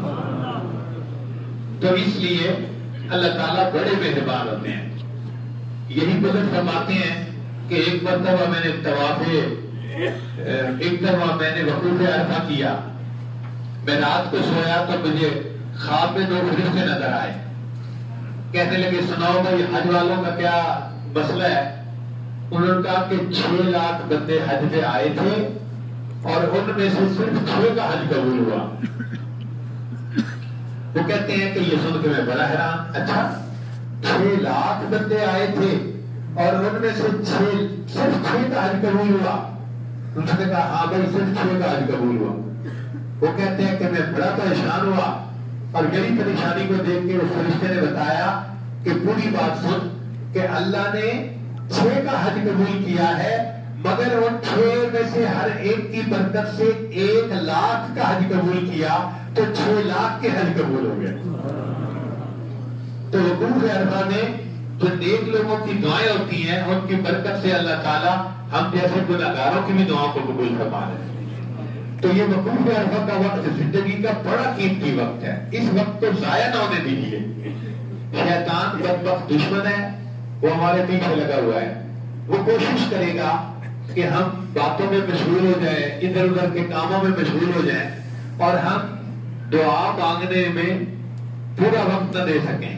تو اس لیے اللہ تعالیٰ بڑے مہربان ہوتے ہیں۔ یہی بزرگ فرماتے ہیں کہ ایک مرتبہ میں نے طواف ایک دفعہ میں نے وقوف عرفہ کیا، میں رات کو سویا تو مجھے خواب میں دو فرشتے نظر آئے، کہنے لگے سناؤ بھائی حج والوں کا کیا مسئلہ ہے؟ انہوں نے کہا کہ چھ لاکھ بندے حج پہ آئے تھے اور ان میں سے صرف چھ کا حج قبول ہوا۔ وہ کہتے ہیں کہ یہ سن کے میں بڑا حیران، اچھا چھ لاکھ بندے آئے تھے اور ان میں سے چھ صرف چھ کا حج قبول ہوا؟ انہوں نے کہا ہاں بھائی صرف چھ کا حج قبول ہوا۔ وہ کہتے ہیں کہ میں بڑا پریشان ہوا اور میری پریشانی کو دیکھ کے اس فرشتے نے بتایا کہ پوری بات سن کہ اللہ نے چھ کا حج قبول کیا ہے مگر ان چھ میں سے ہر ایک کی برکت سے ایک لاکھ کا حج قبول کیا تو چھ لاکھ کے حج قبول ہو گئے۔ تو وقوف عرفہ میں جو نیک لوگوں کی دعائیں ہوتی ہیں ان کی برکت سے اللہ تعالیٰ ہم جیسے گناہگاروں کی بھی دعاؤں کو قبول فرما رہے ہیں۔ تو یہ وقوف عرفہ کا وقت زندگی کا بڑا قیمتی وقت ہے، اس وقت کو ضائع نہ ہونے دیجیے۔ شیطان بدبخت دشمن ہے، وہ ہمارے پیچھے لگا ہوا ہے، وہ کوشش کرے گا کہ ہم باتوں میں مشغول ہو جائیں، ادھر ادھر کے کاموں میں مشغول ہو جائیں اور ہم دعا مانگنے میں پورا وقت نہ دے سکیں۔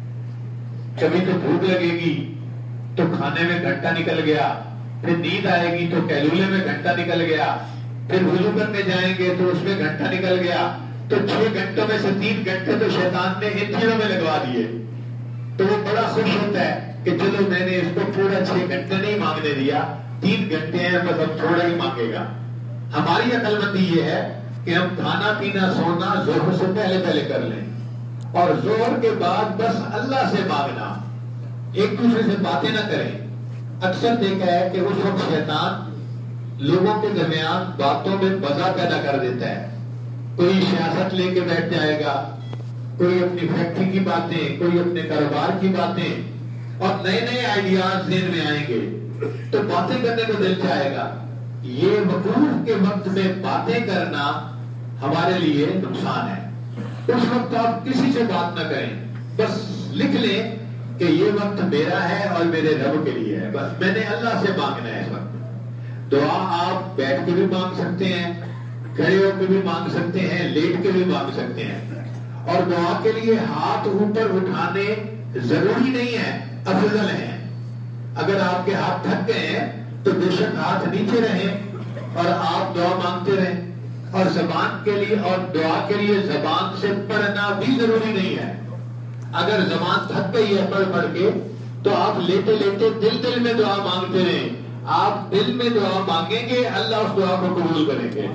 کبھی تو بھوک لگے گی تو کھانے میں گھنٹہ نکل گیا، پھر نیند آئے گی تو کیلولے میں گھنٹہ نکل گیا، پھر وضو کرنے جائیں گے تو اس میں گھنٹہ نکل گیا، تو چھ گھنٹوں میں سے تین گھنٹے تو شیطان نے ان چیزوں میں لگوا دیے۔ تو وہ بڑا خوش ہوتا ہے کہ چلو میں نے اس کو پورا چھ گھنٹے نہیں مانگنے دیا، تین گھنٹے ہیں بس اب تھوڑا ہی مانگے گا۔ ہماری عقل مندی یہ ہے کہ ہم کھانا پینا سونا ظہر سے پہلے پہلے کر لیں اور ظہر کے بعد بس اللہ سے مانگنا، ایک دوسرے سے باتیں نہ کریں۔ اکثر دیکھا ہے کہ اس وقت شیطان لوگوں کے درمیان باتوں میں مزہ پیدا کر دیتا ہے، کوئی سیاست لے کے بیٹھ جائے گا، کوئی اپنی فیکٹری کی باتیں، کوئی اپنے کاروبار کی باتیں اور نئے نئے آئیڈیاز ذہن میں آئیں گے تو باتیں کرنے کو دل چاہے گا۔ یہ وقوف کے وقت میں باتیں کرنا ہمارے لیے نقصان ہے۔ اس وقت آپ کسی سے بات نہ کریں، بس لکھ لیں کہ یہ وقت میرا ہے اور میرے رب کے لیے ہے، بس میں نے اللہ سے مانگنا ہے۔ اس وقت دعا آپ بیٹھ کے بھی مانگ سکتے ہیں، کھڑے ہو کے بھی مانگ سکتے ہیں، لیٹ کے بھی مانگ سکتے ہیں، اور دعا کے لیے ہاتھ اوپر اٹھانے ضروری نہیں ہے، افضل ہے۔ اگر آپ کے ہاتھ تھک گئے ہیں تو بے شک ہاتھ نیچے رہیں اور آپ دعا مانگتے رہیں، اور زبان کے لیے اور دعا کے لیے زبان سے پڑھنا بھی ضروری نہیں ہے۔ اگر زبان تھک گئی ہے پڑھ پڑھ کے تو آپ لیتے لیتے دل دل میں دعا مانگتے رہیں، آپ دل میں دعا مانگیں گے اللہ اس دعا کو قبول کریں گے۔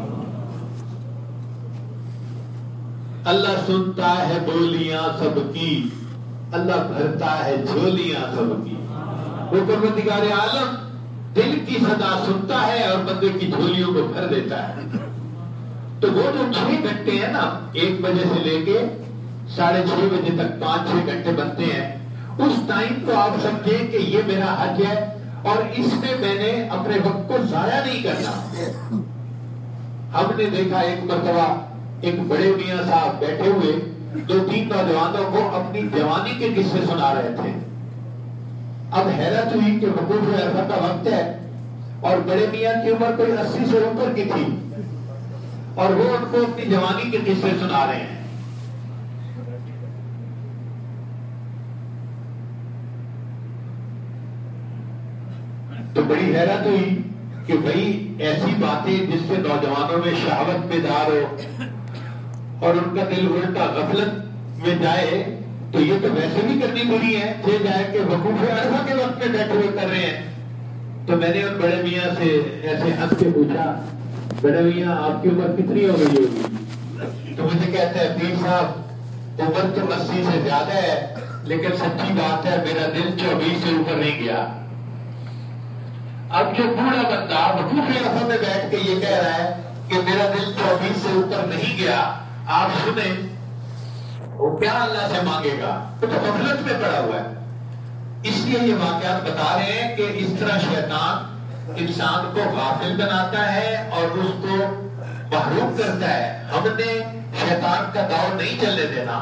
اللہ سنتا ہے بولیاں سب کی، اللہ بھرتا ہے جھولیاں سب کی۔ وہ پروردگار عالم دل کی صدا سنتا ہے اور بندے کی جھولیوں کو بھر دیتا ہے۔ تو وہ جو چھ گھنٹے ہیں نا، ایک بجے سے لے کے ساڑھے چھ بجے تک پانچ چھ گھنٹے بنتے ہیں، اس ٹائم کو آپ سمجھیں کہ یہ میرا حج ہے اور اس میں میں نے اپنے وقت کو ضائع نہیں کرنا۔ ہم نے دیکھا ایک مرتبہ ایک بڑے میاں صاحب بیٹھے ہوئے دو تین نوجوانوں کو اپنی جوانی کے قصے سنا رہے تھے۔ اب حیرت ہوئی کہ وقوف عرفہ کا وقت ہے اور بڑے میاں کی عمر کوئی اسی سے اوپر کی تھی اور وہ ان کو اپنی جوانی کے قصے سنا رہے ہیں۔ تو بڑی حیرت ہوئی کہ بھئی ایسی باتیں جس سے نوجوانوں میں شہوت بیدار ہو اور ان کا دل الٹا غفلت میں جائے تو یہ تو ویسے بھی کرنی بری ہے، یہ جائے کہ وقوف عرفہ کے وقت میں بیٹھے ہوئے کر رہے ہیں۔ تو میں نے ان بڑے میاں سے ایسے ہنس کے پوچھا، بڑے میاں آپ کی عمر کتنی ہو گئی ہوگی؟ تو مجھے کہتے ہیں پیر صاحب عمر تو اسی سے زیادہ ہے، لیکن سچی بات ہے میرا دل چوبیس سے اوپر نہیں گیا۔ اب جو بوڑھا بندہ وقوف عرفہ میں بیٹھ کے یہ کہہ رہا ہے کہ میرا دل چوبیس سے اوپر نہیں گیا، آپ سنیں وہ کیا اللہ سے مانگے گا؟ وہ تو غفلت میں پڑا ہوا ہے۔ اس لیے یہ واقعات بتا رہے ہیں کہ اس طرح شیطان انسان کو غافل بناتا ہے اور اس کو محروم کرتا ہے۔ ہم نے شیطان کا دور نہیں چلنے دینا،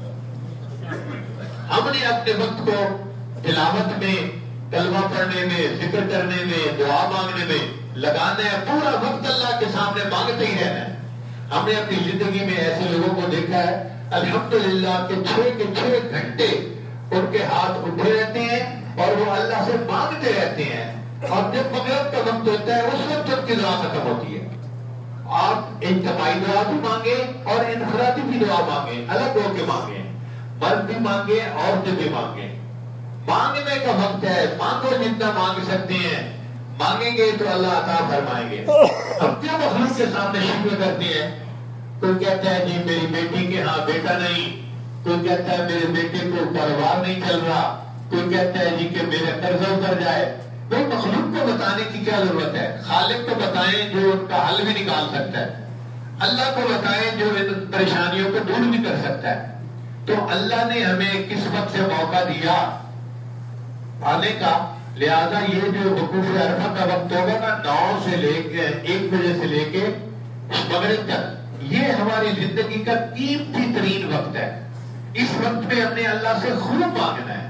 ہم نے اپنے وقت کو تلاوت میں، کلمہ پڑھنے میں، ذکر کرنے میں، دعا مانگنے میں لگانا ہے، پورا وقت اللہ کے سامنے مانگتے ہی رہنا ہے۔ ہم نے اپنی زندگی میں ایسے لوگوں کو دیکھا ہے الحمدللہ کہ چھ کے چھ گھنٹے ان کے ہاتھ اٹھے رہتے ہیں اور وہ اللہ سے مانگتے رہتے ہیں، اور جب مغرب کا وقت ہوتا ہے اس وقت ان کی دعا ختم ہوتی ہے۔ آپ اجتماعی دعا بھی مانگے اور انفرادی بھی دعا مانگے، الگ ہو کے مانگے، مرد بھی مانگے عورتیں بھی مانگے۔ مانگنے کا وقت ہے، مانگو جتنا مانگ سکتے ہیں، مانگیں گے تو اللہ عطا فرمائیں گے۔ اب کیا مخلوق کے سامنے شکر کرتے ہیں؟ کوئی کہتا ہے جی میری بیٹی کے ہاں بیٹا نہیں، کوئی کہتا ہے میرے بیٹے کو کاروبار نہیں چل رہا، کوئی کہتا ہے جی کہ میرے قرضہ اتر جائے۔ بھائی مخلوق کو بتانے کی کیا ضرورت ہے؟ خالق کو بتائیں جو ان کا حل بھی نکال سکتا ہے، اللہ کو بتائیں جو ان پریشانیوں کو دور بھی کر سکتا ہے۔ تو اللہ نے ہمیں کس وقت سے موقع دیا آنے کا، لہذا یہ جو وقوف عرفہ کا وقت ہوگا نا، نو سے لے کے ایک بجے سے لے کے مغرب تک، یہ ہماری زندگی کا قیمتی ترین وقت ہے۔ اس وقت میں ہم نے اللہ سے خوب مانگنا ہے۔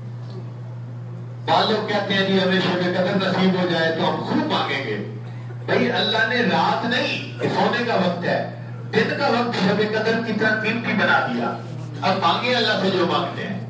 بعض لوگ کہتے ہیں جی ہمیں شب قدر نصیب ہو جائے تو ہم خوب مانگیں گے۔ بھائی اللہ نے رات نہیں، سونے کا وقت ہے، دن کا وقت شب قدر کی طرح قیمتی بنا دیا۔ اب مانگے اللہ سے جو مانگتے ہیں۔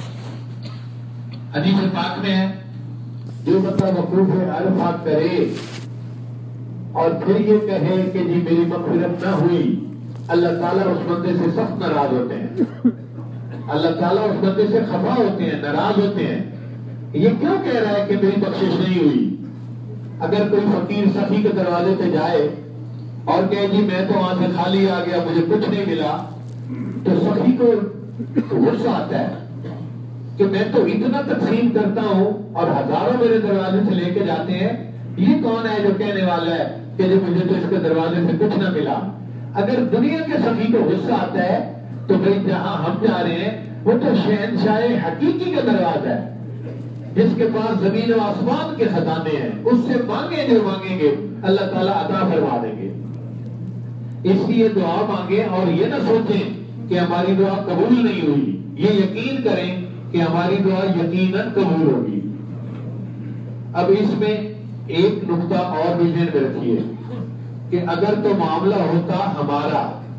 حدیث پاک میں ہے جو بندہ وقوف عرفہ کرے اور پھر یہ کہے کہ جی میری مغفرت نہ ہوئی، اللہ تعالیٰ اس بندے سے سخت ناراض ہوتے ہیں، اللہ تعالیٰ اس بندے سے خفا ہوتے ہیں، ناراض ہوتے ہیں۔ یہ کیوں کہہ رہا ہے کہ میری بخشش نہیں ہوئی؟ اگر کوئی فقیر سخی کے دروازے پہ جائے اور کہے جی میں تو وہاں سے خالی آ گیا، مجھے کچھ نہیں ملا، تو سخی کو غصہ آتا ہے کہ میں تو اتنا تقسیم کرتا ہوں اور ہزاروں میرے دروازے سے لے کے جاتے ہیں، یہ کون ہے جو کہنے والا ہے کہ جو مجھے تو اس کے دروازے سے کچھ نہ ملا؟ اگر دنیا کے سخی کو غصہ آتا ہے تو بھائی جہاں ہم جا رہے ہیں وہ تو شہنشاہ حقیقی کا دروازہ ہے، جس کے پاس زمین و آسمان کے خزانے ہیں، اس سے مانگے جو مانگیں گے اللہ تعالیٰ عطا فرما دیں گے۔ اس لیے دعا مانگے اور یہ نہ سوچیں کہ ہماری دعا قبول نہیں ہوئی، یہ یقین کریں کہ ہماری دعا یقیناً قبول ہوگی۔ اب اس میں ایک نقطہ اور بھی ذہن میں رکھیے کہ اگر تو معاملہ ہوتا ہمارا،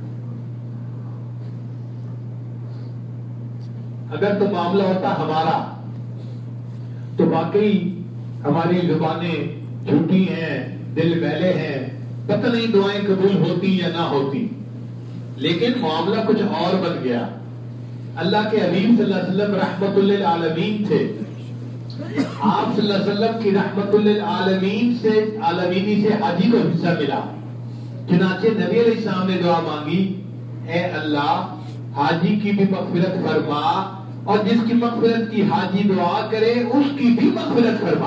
اگر تو معاملہ ہوتا ہمارا تو واقعی ہماری زبانیں جھوٹی ہیں، دل میلے ہیں، پتہ نہیں دعائیں قبول ہوتی یا نہ ہوتی، لیکن معاملہ کچھ اور بن گیا۔ اللہ کے حبیب صلی اللہ علیہ وسلم رحمت للعالمین تھے، آپ صلی اللہ علیہ وسلم کی رحمت للعالمین سے عالمینی سے حاجی کو حصہ ملا، چنانچہ نبی علیہ السلام نے دعا مانگی، اے اللہ حاجی کی بھی مغفرت فرما اور جس کی مغفرت کی حاجی دعا کرے اس کی بھی مغفرت فرما۔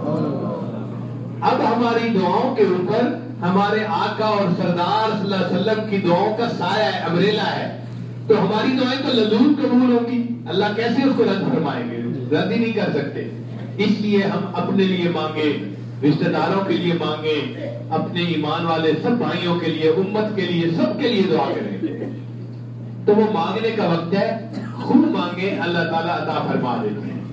اب ہماری دعاؤں کے اوپر ہمارے آقا اور سردار صلی اللہ علیہ وسلم کی دعاؤں کا سایہ ہے، امبریلا ہے، تو ہماری دعائیں تو لزوم قبول ہوگی، اللہ کیسے اس کو رد فرمائیں گے؟ رد ہی نہیں کر سکتے۔ اس لیے ہم اپنے لیے مانگے، رشتہ داروں کے لیے مانگے، اپنے ایمان والے سب بھائیوں کے لیے، امت کے لیے، سب کے لیے دعا کریں۔ تو وہ مانگنے کا وقت ہے، خود مانگے اللہ تعالیٰ عطا فرما دیتے ہیں۔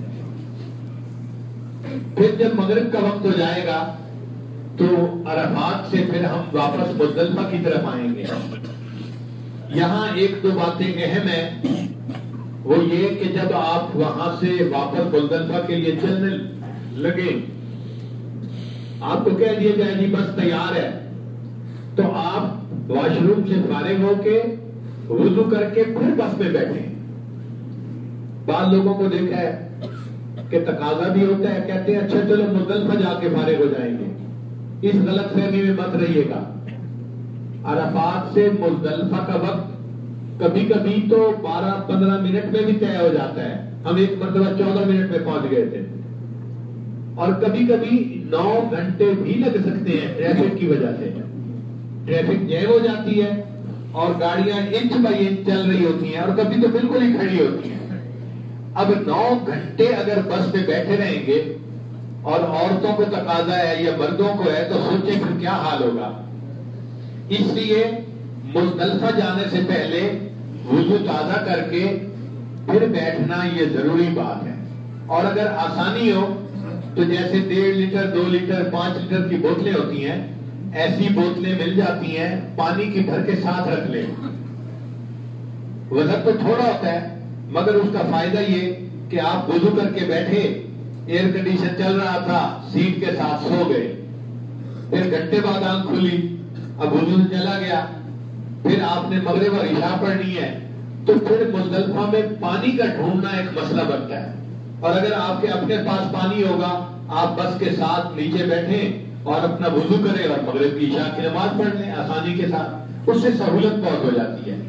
پھر جب مغرب کا وقت ہو جائے گا تو عرفات سے پھر ہم واپس مزدلفہ کی طرف آئیں گے۔ یہاں ایک دو باتیں اہم ہیں، وہ یہ کہ جب آپ وہاں سے واپس مزدلفہ کے لیے چلنے لگے آپ کو کہہ دیا جائے جی بس تیار ہے، تو آپ واش روم سے فارغ ہو کے وضو کر کے پھر بس میں بیٹھیں۔ بعض لوگوں کو دیکھا ہے کہ تقاضا بھی ہوتا ہے، کہتے ہیں اچھا چلو مزدلفہ جا کے فارغ ہو جائیں گے۔ اس غلط فہمی میں مت رہیے گا۔ عرفات سے مزدلفہ کا وقت کبھی کبھی تو بارہ پندرہ منٹ میں بھی طے ہو جاتا ہے۔ ہم ایک مرتبہ چودہ منٹ میں پہنچ گئے تھے، اور کبھی کبھی نو گھنٹے بھی لگ سکتے ہیں ٹریفک کی وجہ سے۔ ٹریفک جیم ہو جاتی ہے اور گاڑیاں انچ بائی انچ چل رہی ہوتی ہیں، اور کبھی تو بالکل ہی کھڑی ہوتی ہیں۔ اب نو گھنٹے اگر بس میں بیٹھے رہیں گے اور عورتوں کو تقاضا ہے یا مردوں کو ہے، تو سوچیں پھر کیا حال ہوگا۔ اس لیے مزدلفہ جانے سے پہلے وضو تازہ کر کے پھر بیٹھنا یہ ضروری بات ہے۔ اور اگر آسانی ہو تو جیسے ڈیڑھ لیٹر دو لیٹر پانچ لیٹر کی بوتلیں ہوتی ہیں، ایسی بوتلیں مل جاتی ہیں، پانی کی بھر کے ساتھ رکھ لیں۔ وزن تو تھوڑا ہوتا ہے مگر اس کا فائدہ یہ کہ آپ وضو کر کے بیٹھے، ایئر کنڈیشن چل رہا تھا، سیٹ کے ساتھ سو گئے، پھر گھنٹے بعد آنکھ کھلی، اب وضو چلا گیا، پھر آپ نے مغرب اور عشاء پڑھنی ہے، تو پھر مزدلفہ میں پانی کا ڈھونڈنا ایک مسئلہ بنتا ہے۔ اور اگر آپ کے اپنے پاس پانی ہوگا، آپ بس کے ساتھ نیچے بیٹھیں اور اپنا وضو کریں اور مغرب کی عشاء کی نماز پڑھ لیں آسانی کے ساتھ، اس سے سہولت بہت ہو جاتی ہے۔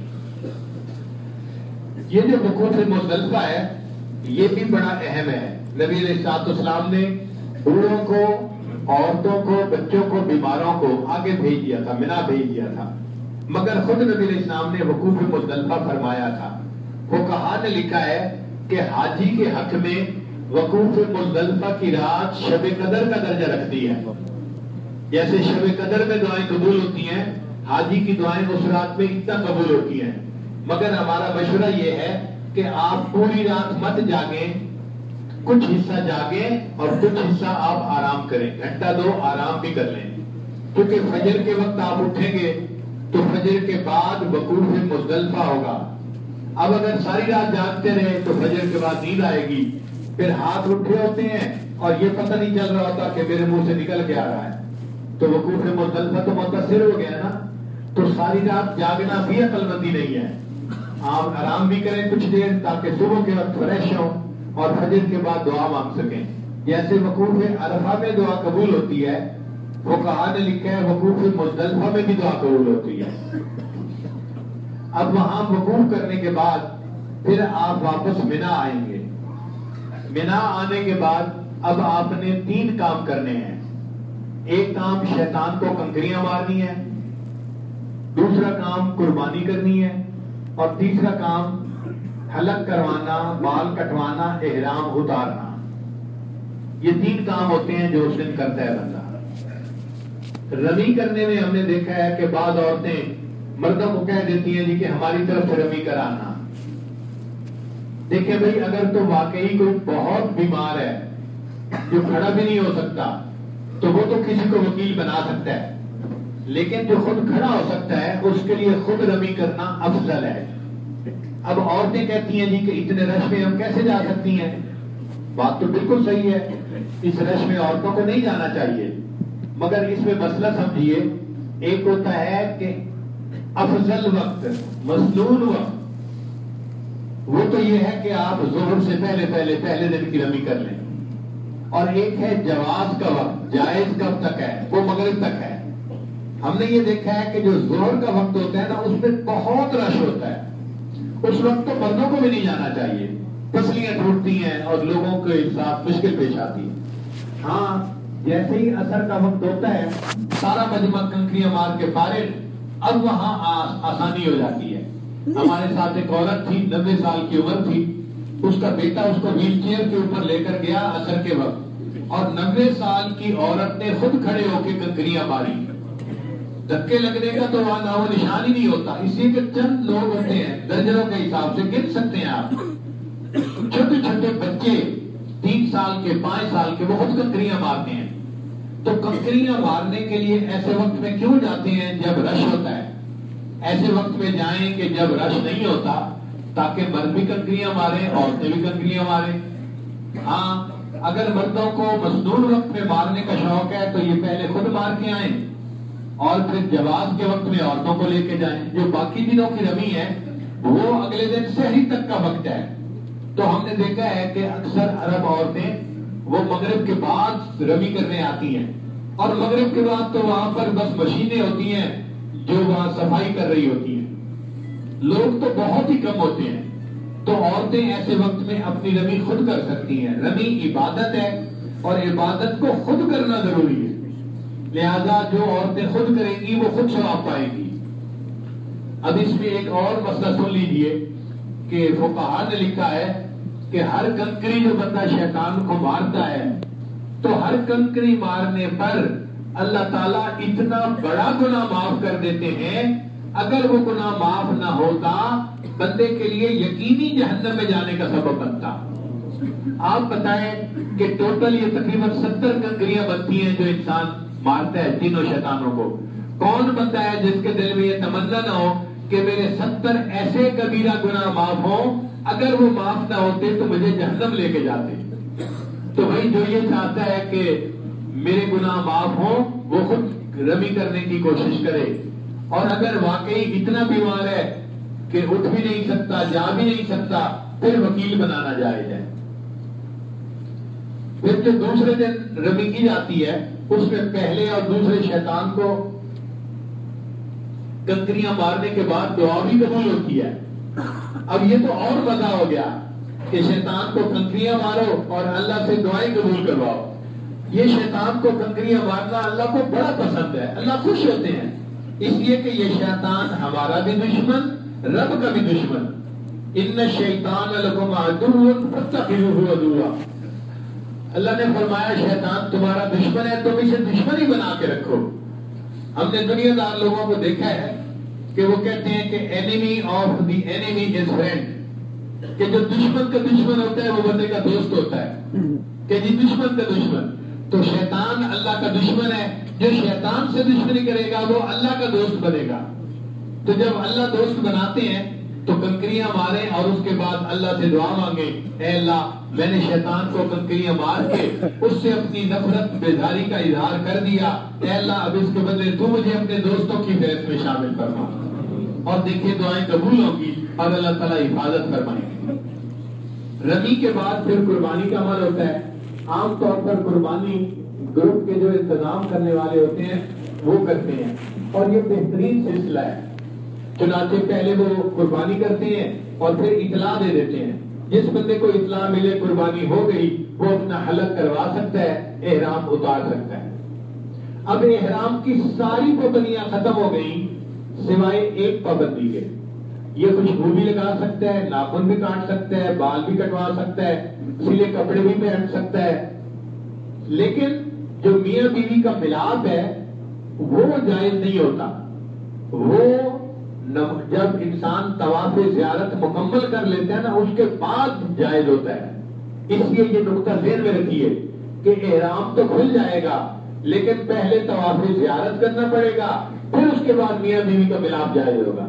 یہ جو وقوف مزدلفہ ہے یہ بھی بڑا اہم ہے۔ نبی علیہ الصلوۃ والسلام نے بوڑھوں کو، عورتوں کو، بچوں کو، بیماروں کو آگے بھیج دیا تھا، منا بھیج دیا تھا، مگر خود نبی علیہ السلام نے وقوف مزدلفہ فرمایا تھا۔ فقہاء نے لکھا ہے کہ حاجی کے حق میں وقوف مزدلفہ کی رات شب قدر کا درجہ رکھتی ہے۔ جیسے شب قدر میں دعائیں قبول ہوتی ہیں، حاجی کی دعائیں اس رات میں اتنا قبول ہوتی ہیں۔ مگر ہمارا مشورہ یہ ہے کہ آپ پوری رات مت جاگیں، کچھ حصہ جاگیں اور کچھ حصہ آپ آرام کریں، گھنٹہ دو آرام بھی کر لیں، کیونکہ فجر کے وقت آپ اٹھیں گے تو فجر کے بعد وقوف مزدلفہ ہوگا۔ اب اگر ساری رات جاگتے رہے تو فجر کے بعد نیند آئے گی، پھر ہاتھ اٹھے ہوتے ہیں اور یہ پتہ نہیں چل رہا ہوتا کہ میرے منہ سے نکل کے آ رہا ہے، تو وقوف مزدلفہ تو متاثر ہو گیا نا۔ تو ساری رات جاگنا بھی عقل مندی نہیں ہے۔ آپ آرام بھی کریں کچھ دیر تاکہ صبح کے وقت فریش ہوں اور فجر کے بعد دعا مانگ سکیں۔ جیسے وقوف عرفہ میں دعا قبول ہوتی ہے، فقہاء نے لکھا ہے وقوف مزدلفہ میں بھی دعا قبول ہوتی ہے۔ اب وہاں وقوف کرنے کے بعد پھر آپ واپس منا آئیں گے۔ منا آنے کے بعد اب آپ نے تین کام کرنے ہیں۔ ایک کام شیطان کو کنکریاں مارنی ہے، دوسرا کام قربانی کرنی ہے، اور تیسرا کام حلق کروانا، بال کٹوانا، احرام اتارنا۔ یہ تین کام ہوتے ہیں جو اس دن کرتا ہے بندہ۔ رمی کرنے میں ہم نے دیکھا ہے کہ بعض عورتیں مردوں کو کہہ دیتی ہیں جی کہ ہماری طرف سے رمی کرانا۔ دیکھیں بھائی، اگر تو واقعی کوئی بہت بیمار ہے جو کھڑا بھی نہیں ہو سکتا تو وہ تو کسی کو وکیل بنا سکتا ہے، لیکن جو خود کھڑا ہو سکتا ہے اس کے لیے خود رمی کرنا افضل ہے۔ اب عورتیں کہتی ہیں جی کہ اتنے رش میں ہم کیسے جا سکتی ہیں؟ بات تو بالکل صحیح ہے، اس رش میں عورتوں کو نہیں جانا چاہیے، مگر اس میں مسئلہ سمجھیے، ایک ہوتا ہے کہ افضل وقت، مسنون وقت، وہ تو یہ ہے کہ آپ ظہر سے پہلے پہلے پہلے دن کی رمی کر لیں، اور ایک ہے جواز کا وقت، جائز کب تک ہے، وہ مغرب تک ہے۔ ہم نے یہ دیکھا ہے کہ جو ظہر کا وقت ہوتا ہے نا، اس میں بہت رش ہوتا ہے، اس وقت تو مردوں کو بھی نہیں جانا چاہیے، پسلیاں ٹوٹتی ہیں اور لوگوں کے ساتھ مشکل پیش آتی ہے۔ ہاں، جیسے ہی عصر کا وقت ہوتا ہے سارا مجمع کنکریاں مار کے فارغ، اب وہاں آسانی ہو جاتی ہے۔ ہمارے ساتھ ایک عورت تھی، نبے سال کی عمر تھی، اس کا بیٹا اس کو ویل چیئر کے اوپر لے کر گیا عصر کے وقت، اور نبے سال کی عورت نے خود کھڑے ہو کے کنکریاں ماری۔ دھکے لگنے کا تو وہاں نام و نشان ہی نہیں ہوتا، اس لیے کہ چند لوگ ہوتے ہیں، درجنوں کے حساب سے گن سکتے ہیں آپ، چھوٹے چھوٹے بچے تین سال کے، پانچ سال کے، وہ خود کنکریاں مارتے ہیں۔ تو کنکریاں مارنے کے لیے ایسے وقت میں کیوں جاتے ہیں جب رش ہوتا ہے؟ ایسے وقت میں جائیں کہ جب رش نہیں ہوتا، تاکہ مرد بھی کنکریاں ماریں، عورتیں بھی کنکریاں ماریں۔ ہاں، اگر مردوں کو مصنون وقت میں مارنے کا شوق ہے تو یہ پہلے خود مار کے آئیں اور پھر جواز کے وقت میں عورتوں کو لے کے جائیں. جو باقی دنوں کی رمی ہے وہ اگلے دن سحری تک کا وقت ہے. تو ہم نے دیکھا ہے کہ اکثر عرب عورتیں وہ مغرب کے بعد رمی کرنے آتی ہیں اور مغرب کے بعد تو وہاں پر بس مشینیں ہوتی ہیں جو وہاں صفائی کر رہی ہوتی ہیں. لوگ تو بہت ہی کم ہوتے ہیں. تو عورتیں ایسے وقت میں اپنی رمی خود کر سکتی ہیں. رمی عبادت ہے اور عبادت کو خود کرنا ضروری ہے. لہذا جو عورتیں خود کریں گی وہ خود ثواب پائیں گی. اب اس میں ایک اور مسئلہ سن لیجئے کہ فقہاء نے لکھا ہے کہ ہر کنکری جو بندہ شیطان کو مارتا ہے تو ہر کنکری مارنے پر اللہ تعالیٰ اتنا بڑا گناہ معاف کر دیتے ہیں. اگر وہ گناہ معاف نہ ہوتا بندے کے لیے یقینی جہنم میں جانے کا سبب بنتا. آپ بتائیں کہ ٹوٹل یہ تقریباً ستر کنکریاں بنتی ہیں جو انسان مارتا ہے تینوں شیطانوں کو. کون بندہ ہے جس کے دل میں یہ تمنا نہ ہو کہ میرے ستر ایسے کبیرہ گناہ معاف ہوں, اگر وہ معاف نہ ہوتے تو مجھے جہنم لے کے جاتے. تو بھائی جو یہ چاہتا ہے کہ میرے گناہ معاف ہوں وہ خود رمی کرنے کی کوشش کرے, اور اگر واقعی اتنا بیمار ہے کہ اٹھ بھی نہیں سکتا جا بھی نہیں سکتا پھر وکیل بنانا جائز ہے. پھر جو دوسرے دن رمی کی جاتی ہے اس میں پہلے اور دوسرے شیطان کو کنکریاں مارنے کے بعد دعا بھی قبول ہوتی ہے. اب یہ تو اور مزہ ہو گیا کہ شیطان کو کنکریاں مارو اور اللہ سے دعائیں قبول کرواؤ. یہ شیطان کو کنکریاں مارنا اللہ کو بڑا پسند ہے. اللہ خوش ہوتے ہیں اس لیے کہ یہ شیطان ہمارا بھی دشمن رب کا بھی دشمن. ان الشیطان لکم عدو فاتخذوہ عدوا. اللہ نے فرمایا شیطان تمہارا دشمن ہے تم اسے دشمن ہی بنا کے رکھو. ہم نے دنیا دار لوگوں کو دیکھا ہے کہ وہ کہتے ہیں کہ enemy of the enemy is friend, کہ جو دشمن کا دشمن ہوتا ہے وہ بندے کا دوست ہوتا ہے. کہ جی دشمن کا دشمن, تو شیطان اللہ کا دشمن ہے. جو شیطان سے دشمنی کرے گا وہ اللہ کا دوست بنے گا. تو جب اللہ دوست بناتے ہیں تو کنکریاں ماریں اور اس کے بعد اللہ سے دعا مانگے, اے اللہ میں نے شیطان کو کنکریاں مار کے اس سے اپنی نفرت بیزاری کا اظہار کر دیا, اے اللہ اب اس کے بدلے تو مجھے اپنے دوستوں کی فہرست میں شامل فرما. اور دیکھیے دعائیں قبول ہوں گی اور اللہ تعالیٰ حفاظت فرمائیں گے. رمی کے بعد پھر قربانی کا عمل ہوتا ہے. عام طور پر قربانی گروپ کے جو انتظام کرنے والے ہوتے ہیں وہ کرتے ہیں اور یہ بہترین سلسلہ ہے. چنانچہ پہلے وہ قربانی کرتے ہیں اور پھر اطلاع دے دیتے ہیں. جس بندے کو اطلاع ملے قربانی ہو گئی وہ اپنا حلق کروا سکتا ہے, احرام اتار سکتا ہے. اب احرام کی ساری پابندیاں ختم ہو گئی سوائے ایک پابندی کے. یہ خوشبو بھی لگا سکتا ہے, ناخن بھی کاٹ سکتا ہے, بال بھی کٹوا سکتا ہے, سلے کپڑے بھی پہن سکتا ہے, لیکن جو میاں بیوی کا ملاپ ہے وہ جائز نہیں ہوتا. وہ جب انسان طواف زیارت مکمل کر لیتا ہے نا اس کے بعد جائز ہوتا ہے. اس لیے یہ نقطہ ذہن میں رکھیے کہ احرام تو کھل جائے گا لیکن پہلے طواف زیارت کرنا پڑے گا, پھر اس کے بعد میاں بیوی کا ملاپ جائز ہوگا.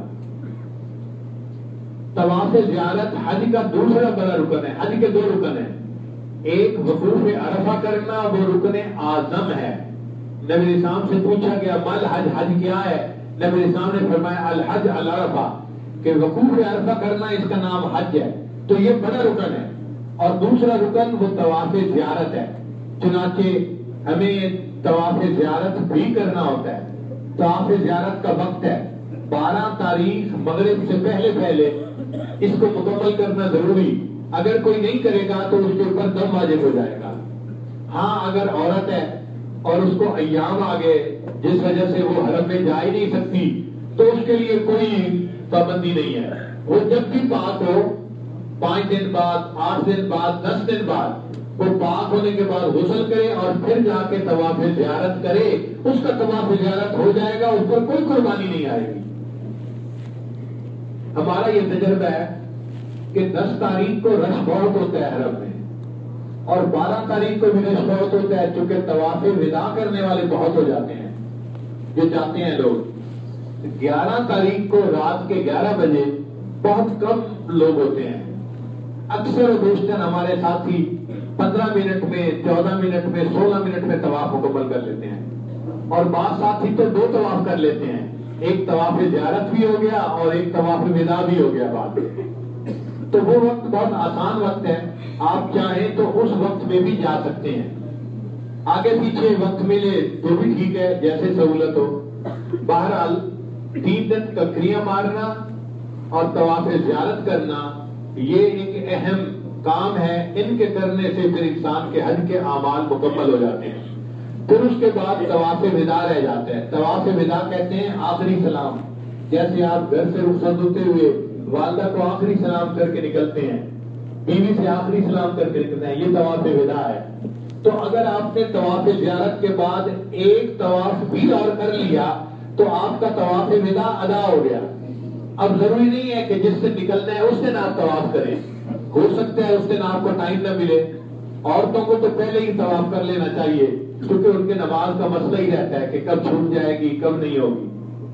طواف زیارت حج کا دوسرا بڑا رکن ہے. حج کے دو رکن ہیں. ایک وقوف عرفہ کرنا وہ رکن اعظم ہے. نبی اسلام سے پوچھا گیا مل حج, حج کیا ہے؟ نبی اسلام نے فرمایا الحج العرفہ, کہ وقوف عرفہ کرنا اس کا نام حج ہے. تو یہ بڑا رکن ہے. اور دوسرا رکن وہ طواف زیارت ہے. چنانچہ ہمیں طواف زیارت بھی کرنا ہوتا ہے. طواف زیارت کا وقت ہے بارہ تاریخ مغرب سے پہلے پہلے اس کو مکمل کرنا ضروری. اگر کوئی نہیں کرے گا تو اس کے اوپر دم واجب ہو جائے گا. ہاں اگر عورت ہے اور اس کو ایام آ گئے جس وجہ سے وہ حرم میں جا ہی نہیں سکتی تو اس کے لیے کوئی پابندی نہیں ہے. وہ جب بھی پاک ہو, پانچ دن بعد, آٹھ دن بعد, دس دن بعد, وہ پاک ہونے کے بعد غسل کرے اور پھر جا کے طواف زیارت کرے. اس کا طواف زیارت ہو جائے گا, اس پر کوئی قربانی نہیں آئے گی. ہمارا یہ تجربہ ہے کہ دس تاریخ کو رش بہت ہوتا ہے حرم میں اور بارہ تاریخ کو بھی رش بہت ہوتا ہے, چونکہ طواف وداع کرنے والے بہت ہو جاتے ہیں جو جاتے ہیں لوگ. گیارہ تاریخ کو رات کے گیارہ بجے بہت کم لوگ ہوتے ہیں. اکثر و بیشتر ہمارے ساتھی پندرہ منٹ میں، چودہ منٹ میں، سولہ منٹ میں طواف مکمل کر لیتے ہیں، اور بعض ساتھی تو دو طواف کر لیتے ہیں، ایک طواف زیارت بھی ہو گیا اور ایک طواف وداع بھی ہو گیا بعد میں۔ تو وہ وقت بہت آسان وقت ہے، آپ چاہیں تو اس وقت میں بھی جا سکتے ہیں، آگے پیچھے وقت ملے تو بھی ٹھیک ہے، جیسے سہولت ہو۔ بہرحال تین دن ککریاں مارنا اور طواف زیارت کرنا یہ ایک اہم کام ہے، ان کے کرنے سے پھر انسان کے حج کے اعمال مکمل ہو جاتے ہیں۔ پھر اس کے بعد طواف وداع رہ جاتا ہے۔ طواف وداع کہتے ہیں آخری سلام، جیسے آپ گھر سے رخصت ہوتے ہوئے والدہ کو آخری سلام کر کے نکلتے ہیں، بیوی سے آخری سلام کر کے نکلتے ہیں، یہ طواف وداع ہے۔ تو اگر آپ نے طواف زیارت کے بعد ایک طواف بھی اور کر لیا تو آپ کا طواف وداع ادا ہو گیا۔ اب ضروری نہیں ہے کہ جس سے نکلنا ہے اس دن آپ طواف کریں، ہو سکتا ہے اس دن آپ کو ٹائم نہ ملے۔ عورتوں کو تو پہلے ہی طواف کر لینا چاہیے، کیونکہ ان کے نماز کا مسئلہ ہی رہتا ہے کہ کب چھوٹ جائے گی کب نہیں ہوگی۔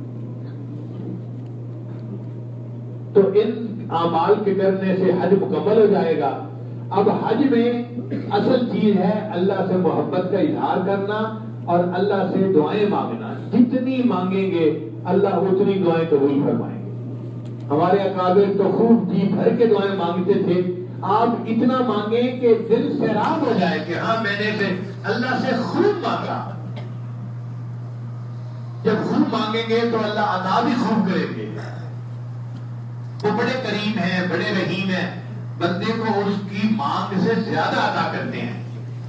تو ان اعمال کے کرنے سے حج مکمل ہو جائے گا۔ اب حج میں اصل چیز ہے اللہ سے محبت کا اظہار کرنا اور اللہ سے دعائیں مانگنا، جتنی مانگیں گے اللہ اتنی دعائیں قبول فرمائیں گے۔ ہمارے اکابر تو خوب جی بھر کے دعائیں مانگتے تھے، آپ اتنا مانگیں کہ دل سیراب ہو جائے کہ ہاں میں نے سے اللہ سے خوب مانگا۔ جب خوب مانگیں گے تو اللہ عطا بھی خوب کریں گے۔ وہ بڑے کریم ہیں، بڑے رحیم ہیں، بندے کو اس کی مانگ سے زیادہ عطا کرتے ہیں۔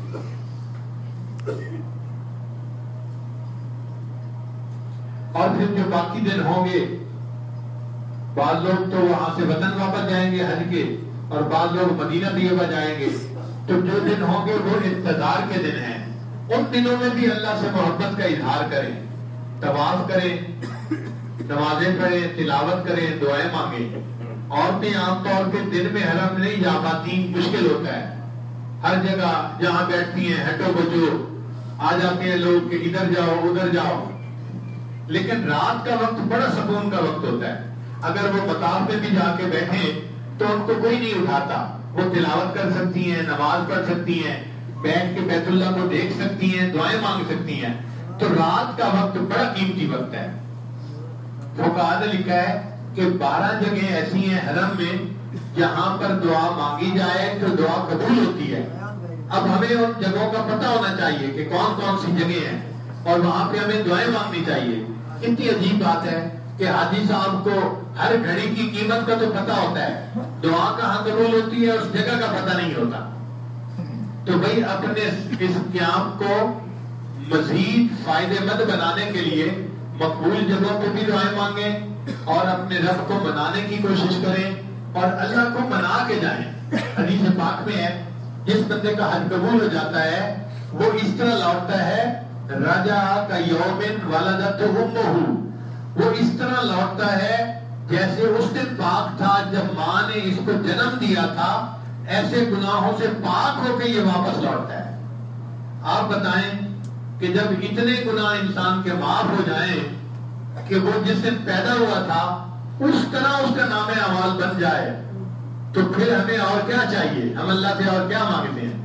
اور پھر جو باقی دن ہوں گے، بعض لوگ تو وہاں سے وطن واپس جائیں گے حج کے، اور بعض لوگ مدینہ طیبہ جائیں گے، تو جو دن ہوں گے وہ انتظار کے دن ہیں۔ ان دنوں میں بھی اللہ سے محبت کا اظہار کریں، طواف کریں، نمازیں پڑھیں، تلاوت کریں، دعائیں مانگیں۔ عورتیں عام طور پہ دن میں حرم نہیں جا پاتی، مشکل ہوتا ہے، ہر جگہ جہاں بیٹھتی ہیں ہٹو بچو آ جاتے ہیں لوگ کہ ادھر جاؤ ادھر جاؤ، لیکن رات کا وقت بڑا سکون کا وقت ہوتا ہے۔ اگر وہ مطاف میں بھی جا کے بیٹھیں تو ان کو کوئی نہیں اٹھاتا، وہ تلاوت کر سکتی ہیں، نماز پڑھ سکتی ہیں، بیٹھ کے بیت اللہ کو دیکھ سکتی ہیں، دعائیں مانگ سکتی ہیں۔ تو رات کا وقت بڑا قیمتی وقت ہے۔ فقہاء نے لکھا ہے کہ بارہ جگہیں ایسی ہیں حرم میں جہاں پر دعا مانگی جائے تو دعا قبول ہوتی ہے۔ اب ہمیں ان جگہوں کا پتہ ہونا چاہیے کہ کون کون سی جگہیں ہیں اور وہاں پہ ہمیں دعائیں مانگنی چاہیے۔ کتنی عجیب بات ہے کہ حاجی صاحب کو ہر گھڑی کی قیمت کا تو پتہ ہوتا ہے، دعا کہاں قبول ہوتی ہے اس جگہ کا پتہ نہیں ہوتا۔ تو بھائی اپنے اس قیام کو مزید فائدے مند بنانے کے لیے مقبول جگہوں پہ بھی دعائیں مانگیں اور اپنے رب کو منانے کی کوشش کریں اور اللہ کو منا کے جائیں۔ حدیث پاک میں ہے جس بندے کا حج قبول ہو جاتا ہے وہ اس طرح لوٹتا ہے رجع کا یومن ولدتہ امہ، وہ اس طرح لوٹتا ہے جیسے اس دن پاک تھا جب ماں نے اس کو جنم دیا تھا، ایسے گناہوں سے پاک ہو کے یہ واپس لوٹتا ہے۔ آپ بتائیں کہ جب اتنے گناہ انسان کے معاف ہو جائیں کہ وہ جس دن پیدا ہوا تھا اس طرح اس کا نام اعمال بن جائے تو پھر ہمیں اور کیا چاہیے؟ ہم اللہ سے اور کیا مانگتے ہیں؟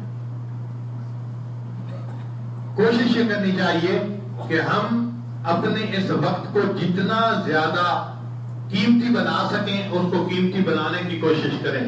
کوشش یہ کرنی چاہیے کہ ہم اپنے اس وقت کو جتنا زیادہ قیمتی بنا سکیں اس کو قیمتی بنانے کی کوشش کریں،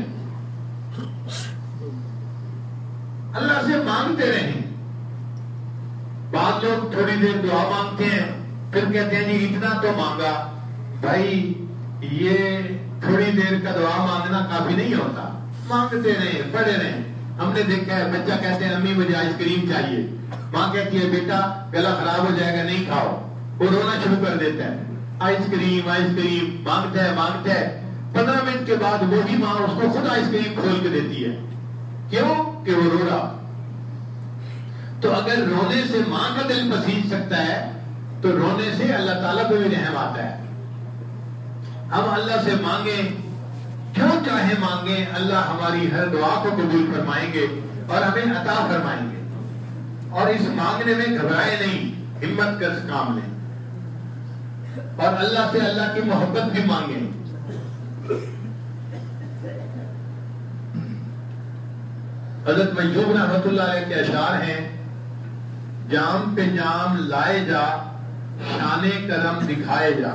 اللہ سے مانگتے رہیں۔ بعض لوگ تھوڑی دیر دعا مانگتے ہیں پھر کہتے ہیں جی اتنا تو مانگا۔ بھائی یہ تھوڑی دیر کا دعا مانگنا کافی نہیں ہوتا، مانگتے رہیں، پڑھے رہیں۔ ہم نے دیکھا ہے بچہ کہتے ہیں امی مجھے آئس کریم چاہیے، ماں کہتی ہے بیٹا گلا خراب ہو جائے گا نہیں کھاؤ، وہ رونا شروع کر دیتا ہے، آئس کریم آئس کریم مانگتا ہے مانگتا ہے، پندرہ منٹ کے بعد وہی ماں اس کو خود آئس کریم کھول کے دیتی ہے۔ کیوں؟ کہ وہ رو رہا۔ تو اگر رونے سے ماں کا دل پسیج سکتا ہے تو رونے سے اللہ تعالیٰ کو بھی رحم آتا ہے۔ ہم اللہ سے مانگیں، جو چاہے مانگیں، اللہ ہماری ہر دعا کو قبول فرمائیں گے اور ہمیں عطا فرمائیں گے۔ اور اس مانگنے میں گھبرائے نہیں، ہمت کر کام لیں اور اللہ سے اللہ کی محبت بھی مانگیں۔ حضرت میوب رحمۃ اللہ علیہ کے اشعار ہیں، جام پہ جام لائے جا شان کرم دکھائے جا،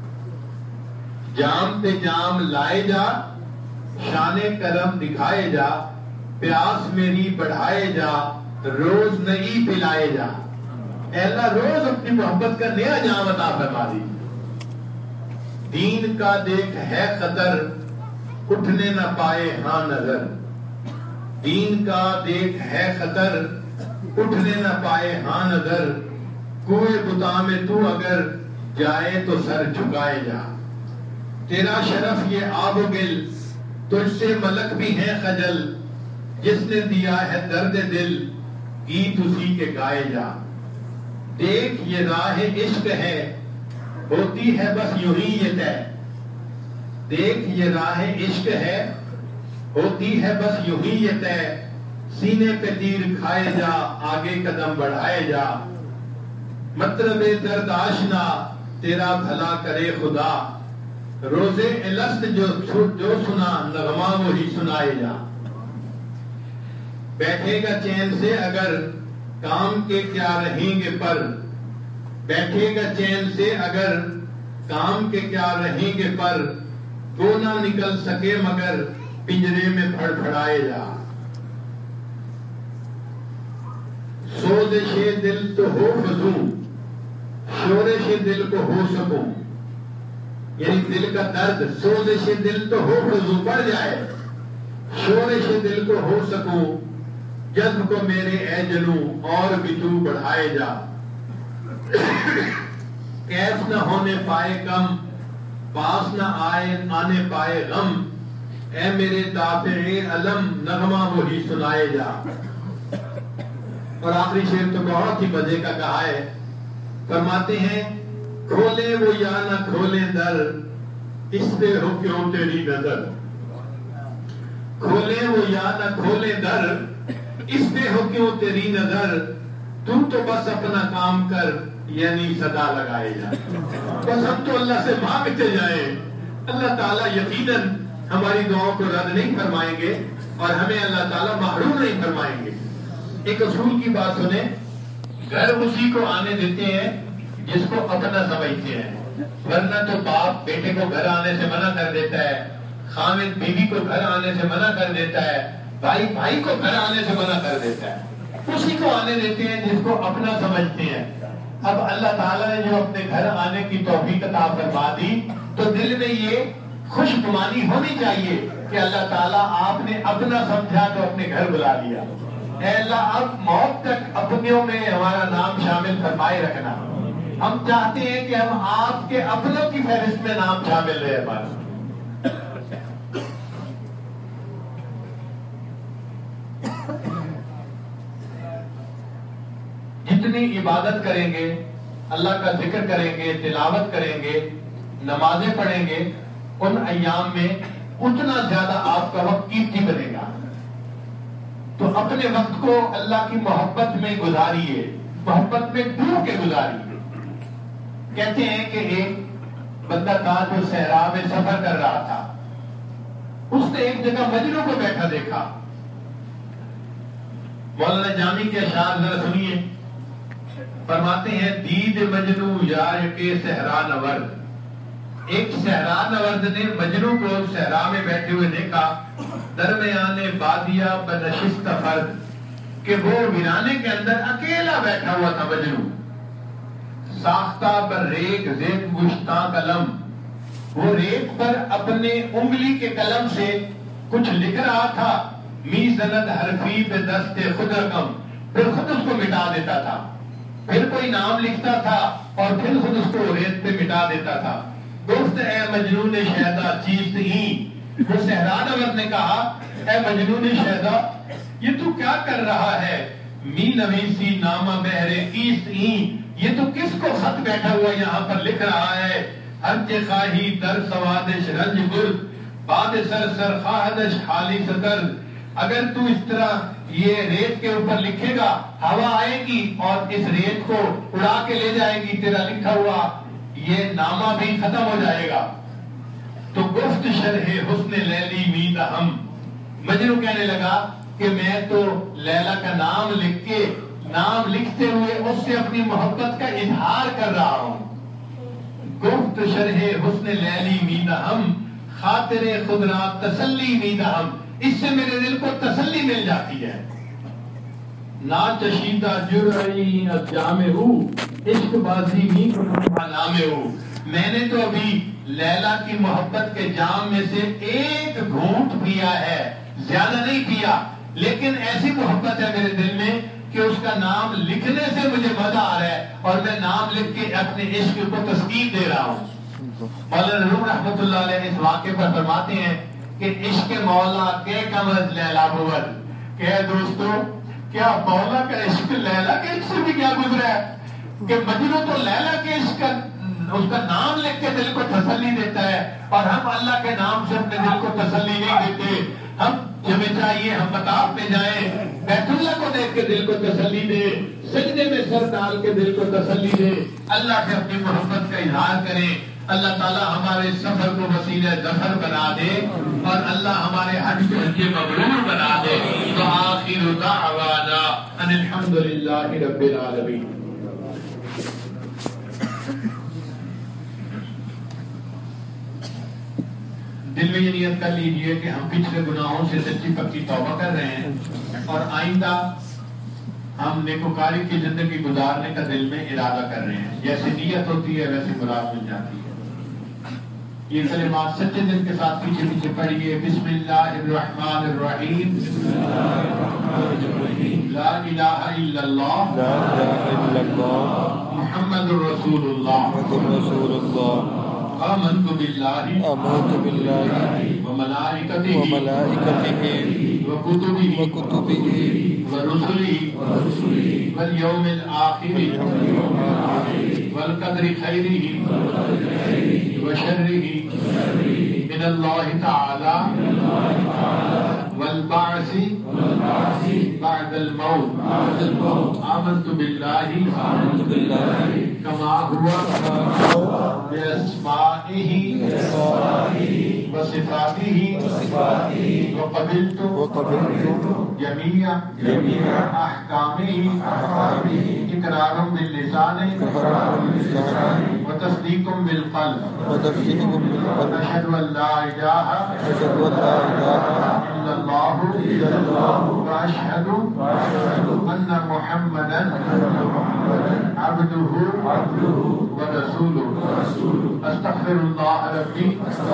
جام پہ جام لائے جا شان کرم دکھائے جا، پیاس میری بڑھائے جا روز نئی پلائے جا۔ اے اللہ روز اپنی محبت کا نیا جام عطا فرما دی۔ دین کا دیکھ ہے خطر اٹھنے نہ پائے ہاں نظر، دین کا دیکھ ہے خطر اٹھنے نہ پائے ہاں نظر، کوئے بتا میں تو اگر جائے تو سر جھکائے جا۔ تیرا شرف یہ آب و گل تجھ سے ملک بھی ہے خجل، جس نے دیا ہے درد دل گیت اسی کے گائے جا۔ دیکھ یہ راہ عشق ہے ہوتی ہے بس یوں ہی یہ طے، دیکھ یہ راہ عشق ہے ہوتی ہے بس یوں ہی یہ طے، سینے پہ تیر کھائے جا آگے قدم بڑھائے جا۔ مطلب درد آشنا تیرا بھلا کرے خدا، روزے الست جو جو سنا نغمہ وہی سنائے جا۔ بیٹھے گا چین سے اگر کام کے کیا رہیں گے پر، بیٹھے گا چین سے اگر کام کے کیا رہیں گے پر، تو نہ نکل سکے مگر پنجرے میں پھڑ پھڑائے جا۔ سوزش دل تو ہو فزوں شورش دل کو ہو سکوں، یعنی دل کا درد سوزش دل تو ہو فزوں بڑھ جائے، شورش دل کو ہو سکوں، جذب کو میرے اے جنوں اور بھی تو بڑھائے جا۔ کیف نہ ہونے پائے کم پاس نہ آئے آنے پائے غم، اے میرے دافع علم نغمہ وہی سنائے جا۔ اور آخری شعر تو بہت ہی مزے کا کہا ہے، فرماتے ہیں کھولے وہ یا نہ کھولے در اس پہ ہو کیوں تیری نظر، کھولے وہ یا نہ کھولے در اس پہ ہو کیوں تیری نظر، تو تو بس اپنا کام کر یعنی صدا لگائے جا۔ بس ہم تو اللہ سے مانگتے جائیں، اللہ تعالیٰ یقیناً ہماری دعاؤں کو رد نہیں فرمائیں گے اور ہمیں اللہ تعالیٰ محروم نہیں فرمائیں گے۔ ایک اصول کی بات سنیں، گھر اسی کو آنے دیتے ہیں جس کو اپنا سمجھتے ہیں، ورنہ تو باپ بیٹے کو گھر آنے سے منع کر دیتا ہے، خامد بیوی کو گھر آنے سے منع کر دیتا ہے، بھائی بھائی کو گھر آنے سے منع کر دیتا ہے، اسی کو آنے دیتے ہیں جس کو اپنا سمجھتے ہیں۔ اب اللہ تعالیٰ نے جو اپنے گھر آنے کی توفیق عطا فرما دی تو دل میں یہ خوش گمانی ہونی چاہیے کہ اللہ تعالیٰ آپ نے اپنا سمجھا تو اپنے گھر بلا لیا۔ اے اللہ اب موت تک اپنوں میں ہمارا نام شامل فرمائے رکھنا، ہم چاہتے ہیں کہ ہم آپ کے اپنوں کی فہرست میں نام شامل رہے ہمارا۔ جتنی عبادت کریں گے، اللہ کا ذکر کریں گے، تلاوت کریں گے، نمازیں پڑھیں گے، ان ایام میں اتنا زیادہ آپ کا وقت قیمتی بنے گا۔ تو اپنے وقت کو اللہ کی محبت میں گزاریے، محبت میں ڈوب کے گزاریے۔ کہتے ہیں کہ ایک بندہ تھا جو صحرا میں سفر کر رہا تھا، اس نے ایک جگہ مجنو کو بیٹھا دیکھا۔ مولانا جامی کے اشعار ذرا سنیے، فرماتے ہیں دید مجنو یار کے صحرا نورد، ایک صحرا نورد نے مجنو کو صحرا میں بیٹھے ہوئے دیکھا، درمیان بادیا بنشست فرد، کہ وہ ویرانے کے اندر اکیلا بیٹھا ہوا تھا مجنو۔ ساختہ بر ریگ زیب گشتاں قلم، وہ ریگ پر اپنے انگلی کے قلم سے کچھ لکھ رہا تھا، می زند حرفی پہ دست خود رقم، پھر خود اس کو مٹا دیتا تھا، پھر کوئی نام لکھتا تھا اور پھر خود اس کو ریت پہ مٹا دیتا تھا۔ گفت اے مجنون شہدا چیز ہی، وہ صحرا نورد نے کہا اے مجنون شہدا یہ تو کیا کر رہا ہے، می نویسی نامہ بہرے کیس ہی، یہ تو کس کو خط بیٹھا ہوا یہاں پر لکھ رہا ہے، ہر چے خواہی در سوادش رنج گرد باد سر سر خواہدش حالی ستر، اگر تو اس طرح یہ ریت کے اوپر لکھے گا ہوا آئے گی اور اس ریت کو اڑا کے لے جائے گی، تیرا لکھا ہوا یہ نامہ بھی ختم ہو جائے گا۔ تو گفت شرح حسن لیلی مید ہم، مجنو کہنے لگا کہ میں تو لیلا کا نام لکھ کے نام لکھتے ہوئے اس سے اپنی محبت کا اظہار کر رہا ہوں. گفت شرح حسن لیلی میدہ ہم خاطر خود را تسلی میدہ ہم. اس سے میرے دل کو تسلی مل جاتی ہے. نا چشیدہ جرعی از جامع ہو عشق بازی می نامے ہو. میں نے تو ابھی لیلا کی محبت کے جام میں سے ایک گھونٹ پیا ہے, زیادہ نہیں پیا, لیکن ایسی محبت ہے میرے دل میں کہ اس کا نام لکھنے سے مجھے مزہ آ رہا ہے اور میں نام لکھ کے اپنے عشق کو تسکین دے رہا ہوں. مولانا روم رحمۃ اللہ علیہ اس واقعے پر فرماتے ہیں کہ عشق مولا کے کمز لیلا بود. کہ دوستو کیا مولا کا عشق لیلا کے عشق سے بھی کیا گزرا ہے کہ مجنوں تو لیلا کے عشق کا اس کا نام لکھ کے دل کو تسلی دیتا ہے, اور ہم اللہ کے نام سے اپنے دل کو تسلی نہیں دیتے. ہم جمیں چاہیے ہم مطاف میں جائیں, بیت اللہ کو دیکھ کے دل کو تسلی دے, سجدے میں سر ڈال کے دل کو تسلی دے, اللہ سے اپنی محبت کا اظہار کریں. اللہ تعالیٰ ہمارے سفر کو وسیلہ ظفر بنا دے اور اللہ ہمارے حج کو حج مبرور بنا دے. تو آخر دعوانا ان الحمدللہ رب العالمین. دل میں یہ نیت کر لیجئے کہ ہم پچھلے گناہوں سے سچی پکی توبہ کر رہے ہیں اور آئندہ ہم نیکوکاری کی زندگی گزارنے کا دل میں ارادہ کر رہے ہیں. جیسے نیت ہوتی ہے ویسے مراد مل جاتی ہے. یہ کلمات سچے دل کے ساتھ پیچھے پیچھے پڑھیے. بسم اللہ الرحمن الرحیم. لا الہ الا اللہ محمد رسول اللہ. آمنت باللہ آمنت باللہ وملائکتہ وملائکتہ وکتبہ وکتبہ ورسلہ والیوم الآخر والقدر خیرہ وشرہ من اللہ تعالی والبعث بعد الموت. آمنت باللہ کما ہوا بأسمائه وصفاته وقبلت جميع أحكامه إقرار باللسان وتصديق بالقلب وأشهد أن لا إله إلا الله وأشهد أن محمدا عبده ورسوله. استغفر الله ربي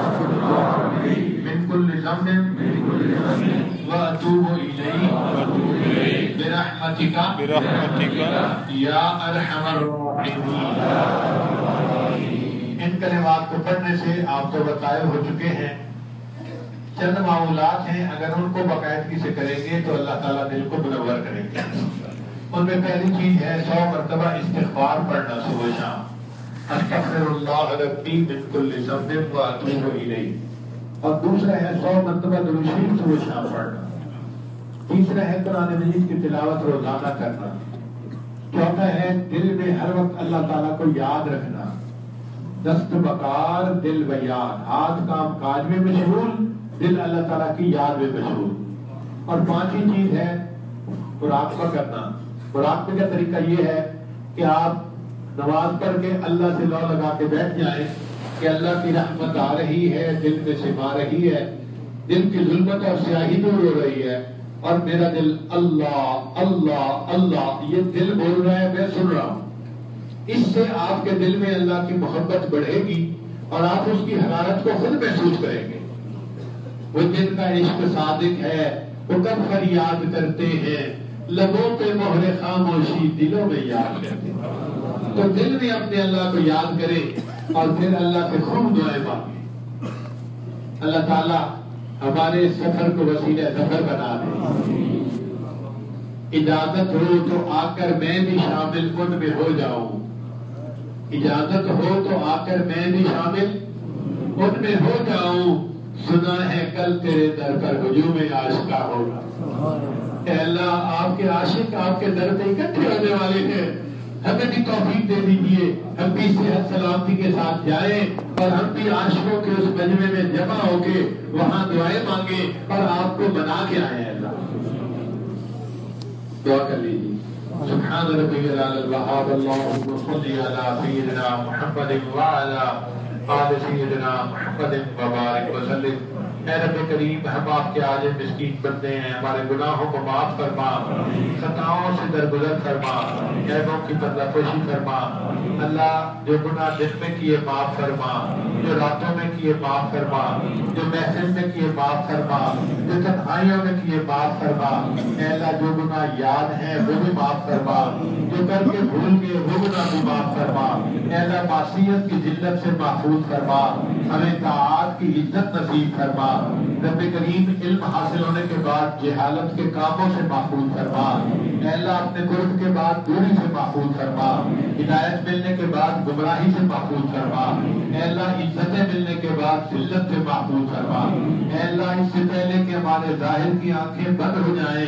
من كل ذنب وأتوب إليه برحمتك يا أرحم الراحمين. ان کلمات کو پڑھنے سے آپ تو بطائب ہو چکے ہیں. چند معمولات ہیں, اگر ان کو باقاعدگی سے کریں گے تو اللہ تعالیٰ دل کو منور کریں گے. ان میں پہلی چیز ہے سو مرتبہ استغفار پڑھنا صبح شام. استغفر اللہ ربی من کل ذنب واتوب الیہ. اور دوسرا ہے سو مرتبہ درود شریف صبح شام پڑھنا. تیسرا ہے قرآن مجید کی تلاوت روزانہ کرنا. چوتھا ہے دل میں ہر وقت اللہ تعالیٰ کو یاد رکھنا. دست بکار دل بیاد, ہاتھ کام کاج میں مشغول, دل اللہ تعالیٰ کی یاد میں مشغول. اور پانچویں چیز ہے مراقبہ کرنا. مراقبے کا طریقہ یہ ہے کہ آپ نماز پڑھ کے اللہ سے لو لگا کے بیٹھ جائیں کہ اللہ کی رحمت آ رہی ہے, دل میں سما رہی ہے, دل کی ظلمت اور سیاہی دور ہو رہی ہے, اور میرا دل اللہ اللہ اللہ یہ دل بول رہا ہے, میں سن رہا ہوں. اس سے آپ کے دل میں اللہ کی محبت بڑھے گی اور آپ اس کی حرارت کو خود محسوس کریں گے. وہ جن کا عشق صادق ہے وہ کب فریاد کرتے ہیں, لبوں پہ مہر خاموشی دلوں میں یاد کرتے ہیں. تو دل میں اپنے اللہ کو یاد کرے اور پھر اللہ سے خوب دعائیں مانگے. اللہ تعالیٰ ہمارے سفر کو وسیلہ ظفر بنا دے. اجازت ہو تو آ کر میں بھی شامل ان میں ہو جاؤں. اجازت ہو تو آ کر میں بھی شامل ان میں ہو جاؤں. سنا ہے کل تیرے در پر ہجوم عاشقہ ہوگا. اے اللہ آپ کے عاشق آپ کے در پہ اکٹھے ہونے والے ہیں, ہمیں بھی توفیق دے دیجیے, ہم بھی صحت سلامتی کے ساتھ جائیں اور ہم بھی عاشقوں کے اس مجمع میں جمع ہو کے وہاں دعائیں مانگے اور آپ کو منا کے آئے. اللہ دعا کر لیجیے. سبحان ربی الوہاب اللہم صلی علی سیدنا محمد وعلی آل سیدنا محمد وبارک وسلم. اے رب کریم ہم آپ کے عاجز مسکین بندے ہیں، ہمارے گناہوں کو معاف فرما، خطاؤں سے درگزر فرما، عیبوں کی پردہ پوشی فرما. اللہ جو گناہ دن میں کیے معاف فرما، جو راتوں میں کیے معاف فرما، جو محفل میں کیے معاف فرما، جو تنہائیوں میں کیے معاف فرما. اے اللہ جو گناہ یاد ہیں وہ بھی معاف فرما، جو کر کے بھول گئے وہ گناہ بھی معاف فرما. اے اللہ معصیت کی ذلت سے محفوظ فرما، ہمیں طاعات کی عزت نصیب فرما. رب کریم علم حاصل ہونے کے بعد جہالت کے کاموں سے محفوظ فرما. اے اللہ اپنے قرب کے بعد دوری سے محفوظ فرما، ہدایت ملنے کے بعد گمراہی سے محفوظ فرما. اے اللہ عزتیں ملنے کے بعد ذلت سے محفوظ فرما. اے اللہ اس سے پہلے کہ ہمارے ظاہر کی آنکھیں بند ہو جائیں،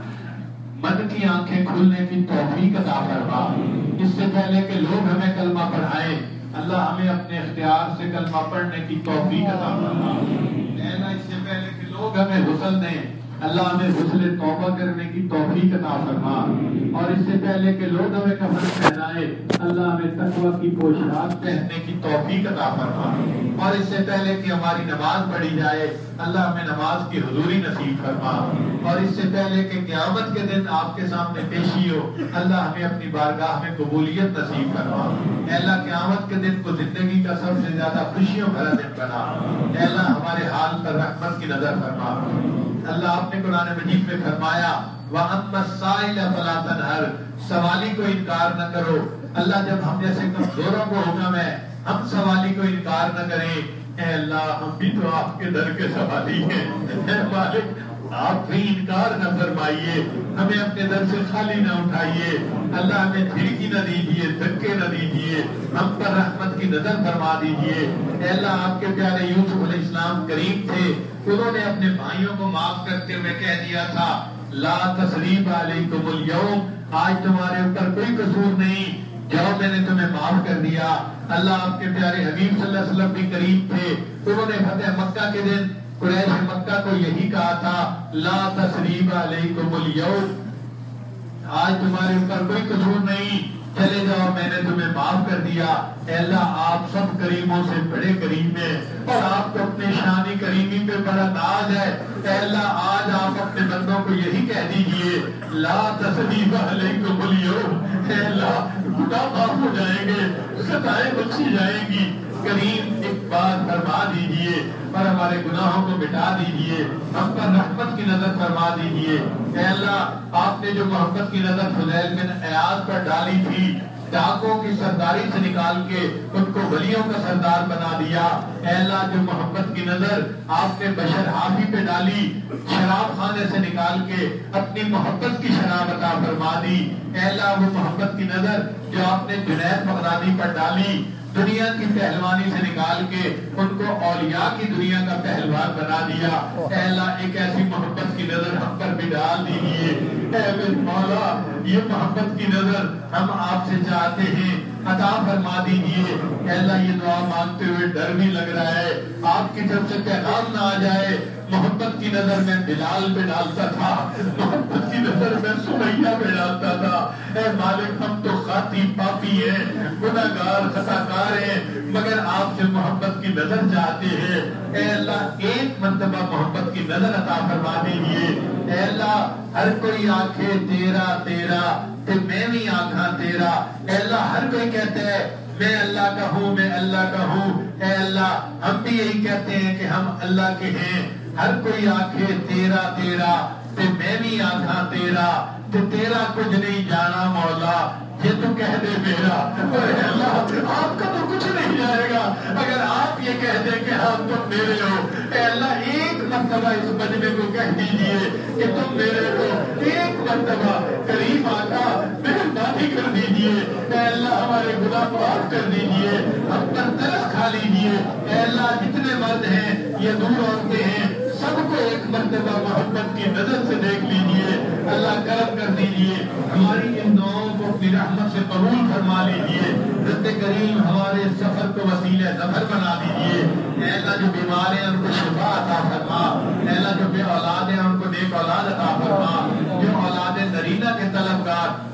من کی آنکھیں کھلنے کی توفیق عطا فرما. اس سے پہلے کہ لوگ ہمیں کلمہ پڑھائیں، اللہ ہمیں اپنے اختیار سے کلمہ پڑھنے کی توفیق عطا فرما. اے اللہ اس سے پہلے کہ لوگ ہمیں غسل دیں، اللہ ہمیں غسل توبہ کرنے کی توفیق عطا فرما. اور اس سے پہلے کہ لوگ ہمیں کفن پہنائے، اللہ ہمیں تقویٰ کی پوشاک پہننے کی توفیق عطا فرما. اور اس سے پہلے کہ ہماری نماز پڑھی جائے، اللہ ہمیں نماز کی حضوری نصیب فرما. اور اس سے پہلے کہ قیامت کے دن آپ کے سامنے پیشی ہو، اللہ ہمیں اپنی بارگاہ میں قبولیت نصیب فرما. اے اللہ قیامت کے دن کو زندگی کا سب سے زیادہ خوشیوں بھرا دن بنا. اے اللہ ہمارے حال پر رحمت کی نظر فرما. اللہ آپ نے قرآن مجید میں فرمایا وَأَمَّا السَّائِلَ فَلَا تَنْهَرْ، سوالی کو انکار نہ کرو. اللہ جب ہم جیسے کمزوروں کو حکم ہے ہم سوالی کو انکار نہ کریں. اے اللہ ہم بھی تو آپ کے در کے سوالی ہیں. اے مالک آپ بھی انکار نہ فرمائیے، ہمیں اپنے در سے خالی نہ اٹھائیے. اللہ ہمیں کھڑکی نہ دیجیے، دھکے نہ دیجیے، ہم پر رحمت کی نظر فرما دیجیے. اے اللہ آپ کے پیارے یوسف علیہ السلام کریم تھے، انہوں نے اپنے بھائیوں کو معاف کرتے ہوئے کہہ دیا تھا لا تثریب علیکم اليوم، آج تمہارے اوپر کوئی قصور نہیں، جاؤ میں نے تمہیں معاف کر دیا. اللہ آپ کے پیارے حبیب صلی اللہ علیہ وسلم بھی قریب تھے، انہوں نے فتح مکہ کے دن قریش مکہ کو یہی کہا تھا لا تثریب علیکم اليوم، آج تمہارے اوپر کوئی قصور نہیں، چلے جاؤ میں نے تمہیں معاف کر دیا. اے اللہ آپ سب کریموں سے بڑے کریم ہیں اور آپ کو اپنے شانی کریمی پہ بڑا ناز ہے. اے اللہ آج آپ اپنے بندوں کو یہی کہہ دیجئے لا تثریب علیکم اليوم. اے اللہ گناہ معاف ہو جائیں گے، خطائیں بخشی جائیں گی. کریم ایک بات فرما دیجئے اور ہمارے گناہوں کو مٹا دیجئے، ہم پر رحمت کی نظر فرما دیجئے. اے اللہ آپ نے جو محبت کی نظر فضیل بن عیاض پر ڈالی تھی، ڈاکوں کی سرداری سے نکال کے ان کو ولیوں کا سردار بنا دیا. اے اللہ جو محبت کی نظر آپ نے بشر حافی پہ ڈالی، شراب خانے سے نکال کے اپنی محبت کی شراب عطا فرما دی. اے اللہ وہ محبت کی نظر جو آپ نے جنید بغدادی پر ڈالی، دنیا کی پہلوانی سے نکال کے ان کو اولیاء کی دنیا کا پہلوان بنا دیا. اے اللہ ایک ایسی محبت کی نظر ہم پر بھی ڈال دیجیے. اے میرے مولا یہ محبت کی نظر ہم آپ سے چاہتے ہیں، عطا فرما دیجیے. اے اللہ یہ دعا مانگتے ہوئے ڈر بھی لگ رہا ہے آپ کی طرف سے پیغام نہ آ جائے. محبت کی نظر میں بلال پہ ڈالتا تھا، محبت کی نظر میں سمیہ پہ ڈالتا تھا. اے مالک ہم تو خاطی پاپی ہیں، گناہگار خطاکار ہیں، مگر آپ سے محبت کی نظر چاہتے ہیں. اے اللہ ایک مرتبہ محبت کی نظر عطا فرما دیجیے. اے اللہ ہر کوئی آنکھیں تیرا تیرا تے میں بھی آنکھاں تیرا. اے اللہ ہر کوئی کہتا ہے میں اللہ کا ہوں، میں اللہ کا ہوں. اے اللہ ہم بھی یہی کہتے ہیں کہ ہم اللہ کے ہیں. ہر کوئی آنکھیں تیرا تیرا تے میں بھی آنکھاں تیرا تے تیرا کچھ نہیں جانا مولا یہ تو کہہ دے میرا. اے اللہ آپ کا تو کچھ نہیں جائے گا اگر آپ یہ کہہ دیں کہ ہم تم میرے ہو. اے اللہ ایک مرتبہ اس مجمع کو کہہ دیجئے کہ تم میرے ہو. ایک مرتبہ کریم آقا مہربانی کر دیجئے. اے اللہ ہمارے گناہ معاف کر دیجئے، ہم پر ترس کھا لیجئے. اے اللہ جتنے مرد ہیں یہ دور عورتیں ہیں، سب کو ایک مرتبہ محبت کی نظر سے دیکھ لیجئے. اللہ کرم کر دیجئے، ہماری ان دعاؤں کو اپنی رحمت سے قبول فرما لیجئے. رب کریم ہمارے سفر کو وسیلہ ظفر بنا دیجئے. اے اللہ جو بیمار ہیں ان کو شفا عطا فرما. اے اللہ جو بے اولاد ہیں ان کو نیک اولاد عطا فرما. جو اولاد نرینہ کے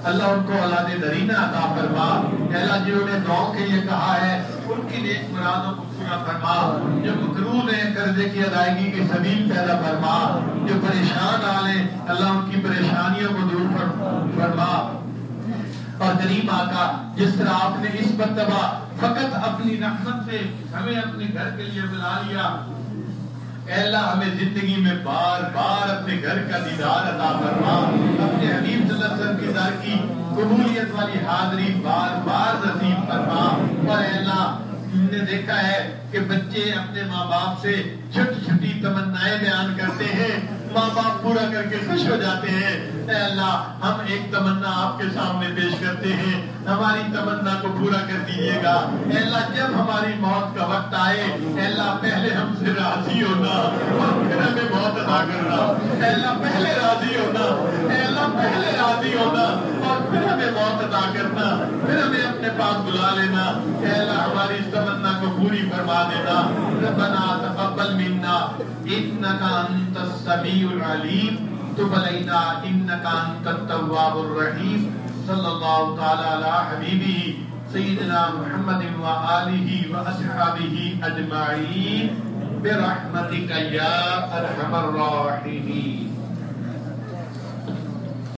اللہ ان کو اولاد نرینہ عطا فرما. اے اللہ جنہوں نے دعاؤں کے لیے کہا ہے ان کی نیک مرادوں کو پورا فرما. جو مقروض ہیں قرضے کی ادائیگی کے سبیل پیدا فرما. جو پریشان آلے اللہ ان کی پریشانیوں کو دور فرما. اور کریم آقا جس طرح آپ نے اس مرتبہ فقط اپنی رحمت سے ہمیں اپنے گھر کے لیے بلا لیا، اے اللہ ہمیں زندگی میں بار بار اپنے گھر کا دیدار عطا فرما. اپنے حبیب صلی اللہ علیہ وسلم کی در کی قبولیت والی حاضری بار بار نصیب فرما. اور اے اللہ ہم نے دیکھا ہے کہ بچے اپنے ماں باپ سے چھوٹی چھوٹی تمنائیں بیان کرتے ہیں، ماں باپ پورا کر کے خوش ہو جاتے ہیں. اے اللہ ہم ایک تمنا آپ کے سامنے پیش کرتے ہیں، ہماری تمنا کو پورا کر دیجیے گا. اے اللہ جب ہماری موت کا وقت آئے اے اللہ پہلے ہم سے راضی ہونا اور پھر ہمیں موت عطا کرنا. اے اللہ پہلے راضی ہونا، اے اللہ پہلے راضی ہونا اور پھر ہمیں موت عطا کرنا، پھر ہمیں اپنے پاس بلا لینا. اے اللہ ہماری اس تمنا کو پوری فرما دینا. ربنا تقبل منا انک انت السمیع العلیم تب علینا انک انت التواب الرحیم. صلی اللہ تعالی علی حبیبہ سیدنا محمد وآلہ واصحابہ اجمعین برحمتک یا ارحم الراحمین.